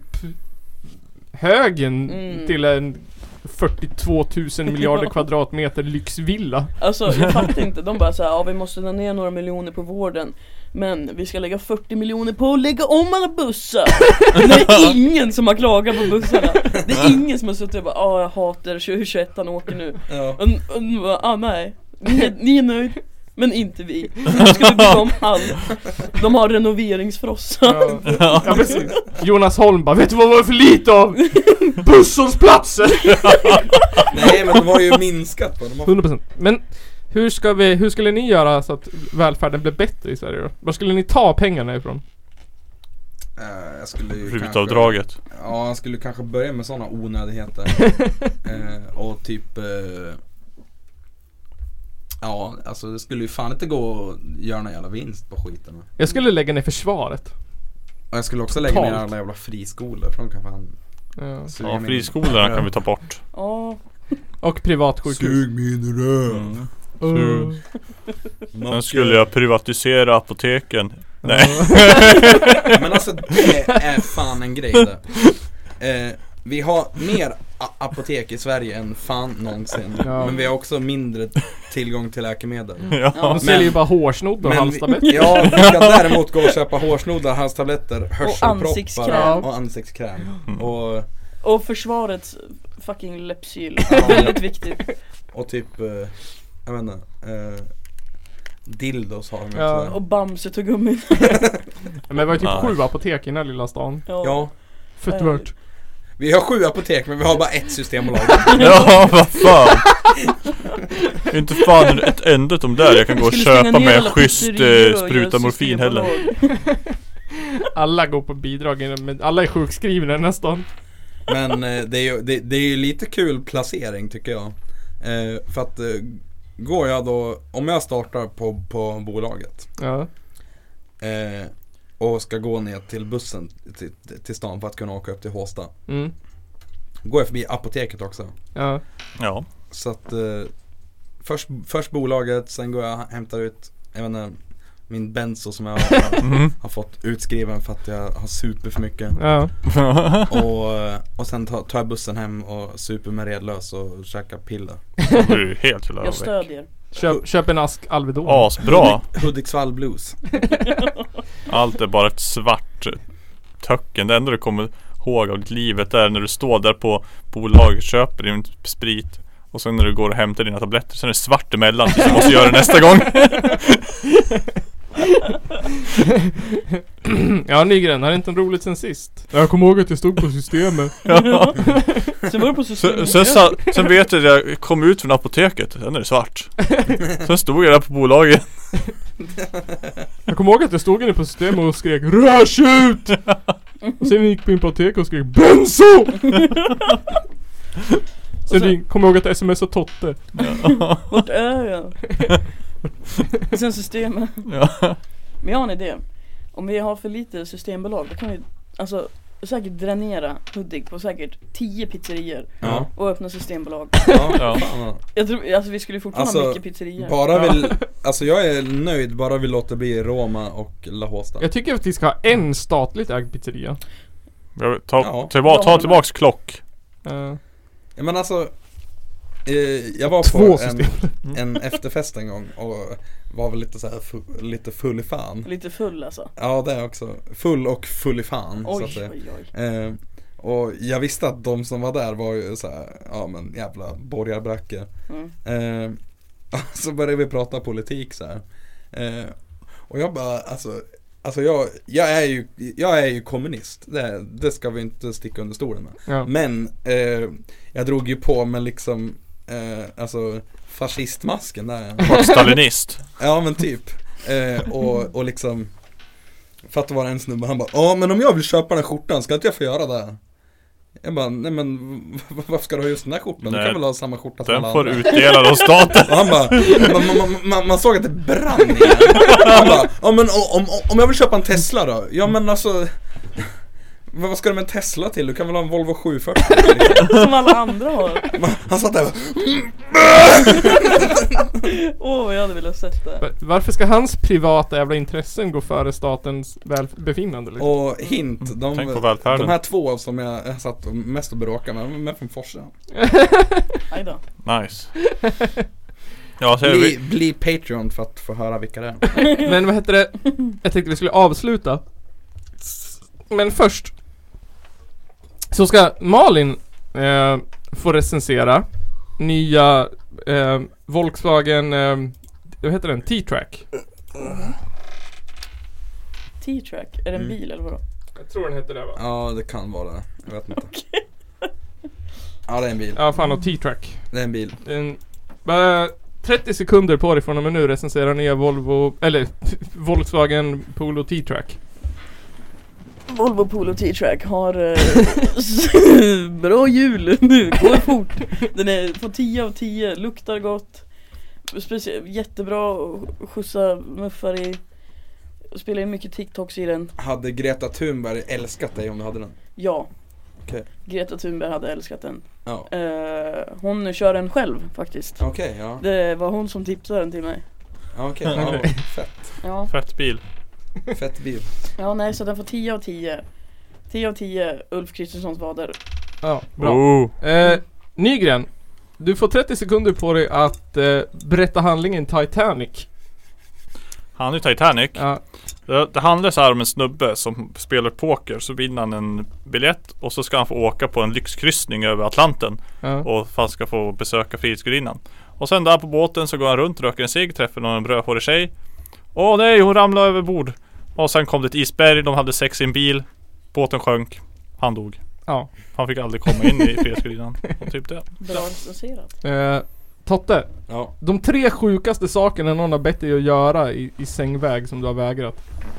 sophögen Mm. till en fyrtiotvå tusen miljarder kvadratmeter lyxvilla. Alltså jag fattar inte, de bara såhär, ja vi måste dra ner några miljoner på vården. Men vi ska lägga fyrtio miljoner på att lägga om alla bussar. Det är ingen som har klagat på bussarna. Det är ingen som har suttit och bara, ja jag hatar tjugo tjugoett han åker nu. Ja. Och, och nu bara, ah nej, ni är, ni är nöjd. Men inte vi. Nu ska vi bygga om allt. De har renoveringsfrossa. Ja, ja precis. Jonas Holm bara, vet du vad var det för lite av? Busshållplatser. Nej men de har ju minskat på. De har... hundra procent. Men hur ska vi, hur skulle ni göra så att välfärden blir bättre i Sverige då? Var skulle ni ta pengarna ifrån? Eh, jag skulle ju Rutavdraget. kanske, ja, jag skulle kanske börja med sådana onödigheter. eh, och typ eh, ja, alltså det skulle ju fan inte gå att göra någon jävla vinst på skiten. Jag skulle lägga ner försvaret. Och jag skulle också lägga ner Totalt. alla jävla friskolor, för de kan fan Ja. suga Ja, min- friskolorna kan vi ta bort. Ja. Och privatsjukhus. Sug min röv. Mm. Uh. Sen skulle jag privatisera apoteken. Nej. Men alltså det är fan en grej där. Eh, vi har mer a- apotek i Sverige än fan någonsin. Ja. Men vi har också mindre tillgång till läkemedel. Ja. De säljer ju bara hårsnodd och Men halstabletter. vi, ja, vi kan däremot gå och köpa hårsnoddar, halstabletter, hörselproppar ansiktskräm. och ansiktskräm. Mm. Och, Och försvarets fucking läppsyl. Ja. Väldigt viktigt. och typ eh, jag vet inte, eh, dildos har de Ja. också. Och Bamse tog gummi. Men det var ju typ Ja. sju apotek i den här lilla stan. Ja, Fett värt. vi har sju apotek men vi har bara ett systembolag. Ja, vad fan. Inte fan ett enda de där jag kan gå och Skulle stänga köpa ner med alla schysst pizzerior eh, och spruta göra morfin heller. systembolag. Alla går på bidrag, men alla är sjukskrivna nästan. Men eh, det, är ju, det, det är ju lite kul placering tycker jag. Eh, för att eh, går jag då, om jag startar på, på bolaget Ja. eh, och ska gå ner till bussen till, till stan för att kunna åka upp till Håsta, Mm. går jag förbi apoteket också. Ja. Ja. Så att eh, först, först bolaget, sen går jag och hämtar ut, jag vet inte, min benzo som jag har, Mm. har fått utskriven för att jag har super för mycket. Ja. Och, och sen tar, tar jag bussen hem och super med redlös och käkar piller. Du är helt jävla Jag väck. stödjer. Köp, köp en ask Alvedon. Asbra. Hudiksvall blues. Allt är bara ett svart töcken. Det enda du kommer ihåg av ditt livet är när du står där på bolag, köper din sprit och sen när du går och hämtar dina tabletter, sen är det svart emellan tills du måste göra det nästa gång. Ja, Nygren, har det inte en roligt sen sist? Jag kommer ihåg att jag stod på systemet. Ja. Sen var det på systemet. Sen, sen, sa- sen vet jag att jag kom ut från apoteket, sen är det svart. Sen stod jag där på bolaget. Jag kommer ihåg att jag stod inne på systemet och skrek rörs ut! Och sen gick på in på apoteket och skrek benzo! Sen sen kommer jag ihåg att jag smsade Totte. Vart är jag? Och sen systemet. Ja. Men jag har en idé. Om vi har för lite systembolag, då kan vi alltså säkert dränera Hudik på säkert tio pizzerior. Ja. Och öppna systembolag. Ja, Ja. fan. Jag tror, alltså vi skulle fortfarande Alltså, ha mycket pizzerior. Bara vill, alltså jag är nöjd bara vi låter bli Roma och La Hosta. Jag tycker att vi ska ha en statligt ägd pizzeria. Jag ta, Ja. tillba- ta tillbaks klock. Uh, Ja, men alltså eh, jag var Två på en, system. en efterfest en gång och var väl lite så här fu- lite full i fan. Lite full alltså. Ja, det är också. Full och full i fan så att Oj, säga. oj, oj. Eh, och jag visste att de som var där var ju så här, ja men jävla borgarbrackor. Mm. Eh, så började vi prata politik så här. Eh, och jag bara, alltså Alltså jag, jag är ju jag är ju kommunist. Det, det ska vi inte sticka under stolen med. Ja. Men eh, jag drog ju på med liksom eh, alltså fascistmasken där. Och stalinist. Ja men typ. Eh, och, och liksom för att det var en snubbe, han bara, ja men om jag vill köpa den här skjortan, ska inte jag få göra det? Jag bara, nej men v- varför ska du ha just den här skjortan? Nej, Du kan väl ha samma skjorta som Den alla får andra. utdelad av staten. Och han bara, man, man, man, man såg att det brann igen. Han bara, ja men om, om, om jag vill köpa en Tesla då? Ja men alltså vad vad ska du med en Tesla till? Du kan väl ha en Volvo sju fyrtio liksom. Som alla andra har. Han satt där och Åh, vad jag hade velat sett det. var- varför ska hans privata jävla intressen gå före statens välbefinnande liksom? och hint, de, Tänk på välfärden. de här två som jag, jag satt och mest och bråkade med, de är med från Forsa. Aj då. Nice. Ja, så är Bli, vi. bli Patreon för att få höra vilka det är. Men vad heter det? Jag tänkte vi skulle avsluta. Men först så ska Malin eh, få recensera nya eh, Volkswagen eh, vad heter den? T-Track. T-track, är det en Mm. bil eller vadå? Jag tror den heter det va? Ja det kan vara det, jag vet inte. Ja det är en bil, Ja fan och T-Track. det är en bil. En, bara trettio sekunder på dig från och med nu recensera nya Volvo eller Volkswagen Polo T-Track. Volvo Polo T-Track har eh, bra hjul nu, går fort. Den är på tio av tio, luktar gott. Specie- jättebra att skjutsa muffar i. Spelar in mycket TikToks i den. Hade Greta Thunberg älskat dig om du hade den? Ja. Okej. Greta Thunberg hade älskat den. Ja. Eh, hon kör den själv faktiskt. Okej, ja. Det var hon som tipsade den till mig. Ja, okej, ja, fett. Ja. Fett bil. Fett bil. Ja, nej, så den får tio av tio. tio av tio Ulf Kristerssons vader. Ja, bra. Oh. Eh, Nygren, du får trettio sekunder på dig att eh, berätta handlingen Titanic. Han är Titanic. Ja. Det, det handlar så här om en snubbe som spelar poker. Så vinner han en biljett och så ska han få åka på en lyxkryssning över Atlanten. Ja. Och han ska få besöka Frihetsgudinnan. Och sen där på båten så går han runt, röker en cigg, träffar någon brödhårig tjej. Åh nej, hon ramlade över bord. Och sen kom det ett isberg, de hade sex i en bil. Båten sjönk, han dog. Ja. Han fick aldrig komma in i Frihetsgudinnan. Typ det. Bra recenserat. Eh, Totte, Ja. de tre sjukaste sakerna någon har bett dig att göra i, i sängväg som du har vägrat.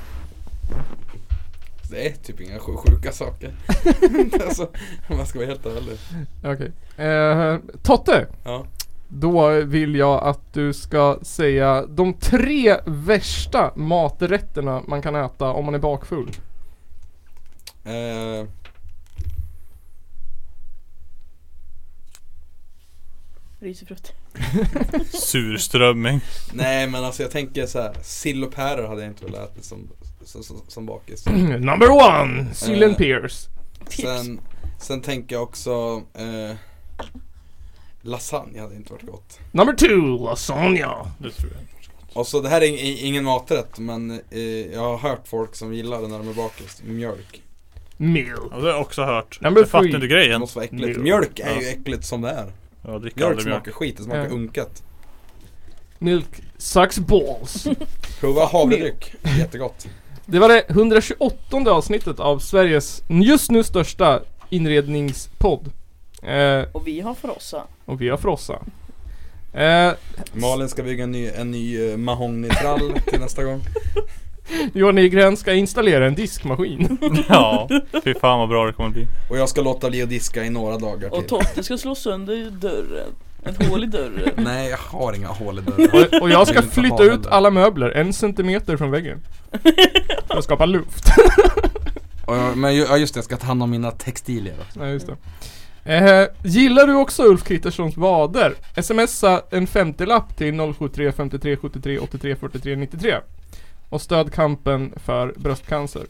Det är typ inga sj- sjuka saker. Alltså, om man ska vara helt ärlig. Okej. Eh, Totte, Ja. då vill jag att du ska säga de tre värsta maträtterna man kan äta om man är bakfull. Eh, Risifrukt. Surströmming. nej men alltså jag tänker så här, sill och päror hade jag inte velat äta som, som, som, som bakis. Number one, Sill and Eh, Pierce. Sen, sen tänker jag också eh, lasagne hade inte varit gott. Number two, lasagna. Det tror jag. Och så det här är ing- ingen maträtt, men eh, jag har hört folk som gillar det när de är bakis. Mjölk. Milk. Ja, det har jag också hört. Number Jag fattar three. inte Det grejen. måste vara äckligt. Mjölk. Mjölk är Ja. ju äckligt som det är. Jag dricker Mjölk aldrig smakar mjölk. skit, det smakar Ja. unket. Milk sucks balls. Prova havredryck, jättegott. Det var det hundratjugoåttonde avsnittet av Sveriges just nu största inredningspodd. Eh, Och vi har frossa. och vi har frossa. Eh, Malin ska bygga en ny, en ny uh, mahogny-trall till nästa gång. Johan Nygren ska installera en diskmaskin. Ja, fy fan vad bra det kommer bli. Och jag ska låta bli att diska i några dagar Och till. Totte ska slå sönder dörren. Ett hål i dörren. Nej, jag har inga hål i dörren. och, och jag ska vill inte flytta ha ut det. alla möbler en centimeter från väggen. För att skapa luft. Och jag, men ju- ja, just det, jag ska ta hand om mina textilier också. Ja, just det. Eh, gillar du också Ulf Kristerssons vader? Smsa en femtiolapp till noll sju tre femtiotre sjuttiotre åttiotre fyrtiotre nittiotre och stöd kampen för bröstcancer.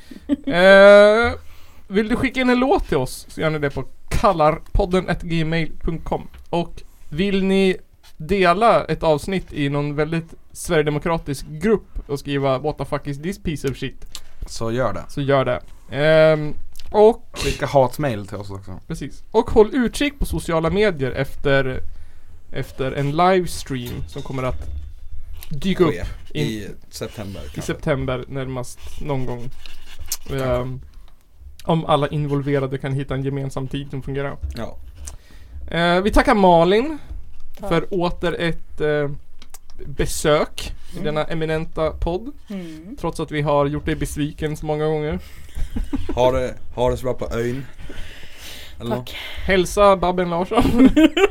Eh, vill du skicka in en låt till oss så gör ni det på kallarpodden at gmail punkt com. Och vill ni dela ett avsnitt i någon väldigt sverigedemokratisk grupp och skriva what the fuck is this piece of shit, Så gör det. så gör det. Ehm, och Skicka hatmail till oss också. precis. Och håll utkik på sociala medier efter efter en livestream som kommer att dyka upp Ske in, i september i kanske. september närmast någon gång. Ehm, om alla involverade kan hitta en gemensam tid som fungerar. Ja. Eh, vi tackar Malin Tack. för åter ett eh, besök i Mm. denna eminenta podd. Mm. Trots att vi har gjort dig besviken så många gånger. Ha det, ha det så bra på ön. Eller Tack. Hälsa Babben Larsson.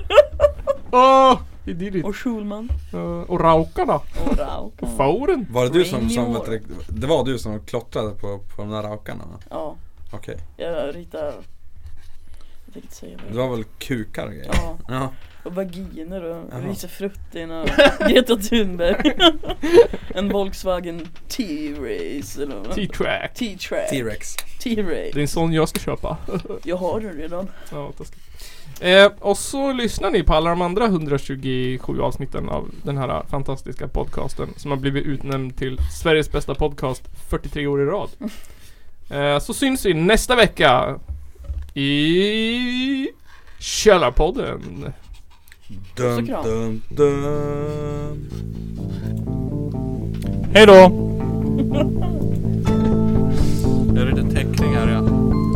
Åh, vi did it. Och Schulman. Uh, och Rauka då? Och Rauka. Och Fauren. Var det du som, Bring som your- vet du, det var du som klottrade på, på de där raukarna? Ja, Okej. jag ritar. Jag tänkte säga Det det. var väl kukar och grejer? Ja, Ja. och vaginer och Jaha. risifrutin och Greta Thunberg. En Volkswagen T-Race eller vad? T-Track. T-Track. T-Rex. T-Race. Det är en sån jag ska köpa. Jag har den redan. Ja, taskigt. Eh, och så lyssnar ni på alla de andra hundratjugosju avsnitten av den här fantastiska podcasten som har blivit utnämnd till Sveriges bästa podcast fyrtiotre år i rad. Eh, så syns vi nästa vecka i Källarpodden. Puss och Dun, kram. dun, dun. Hej då! Det är lite teckning här ja.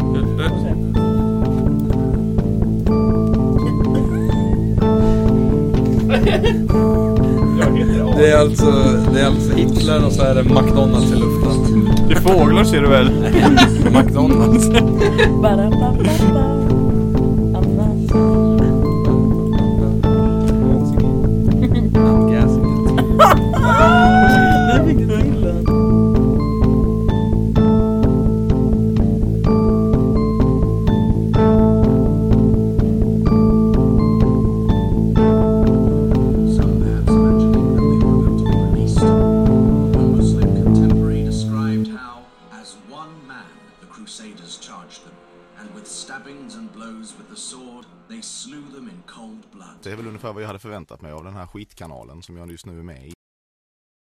Det är alltså, det är alltså Hitler och så är det McDonalds i luften. Det är fåglar ser du väl? McDonalds. Ba-da-ba-ba-ba. Anna. Där fick du till den. Some maps imagining that they were about to be released. One Muslim contemporary described how, as one man, the Crusaders charged them, and with stabbings and blows with the sword, they slew them in cold blood. Det är väl ungefär vad jag hade förväntat mig av den här skitkanalen som jag just nu är med i.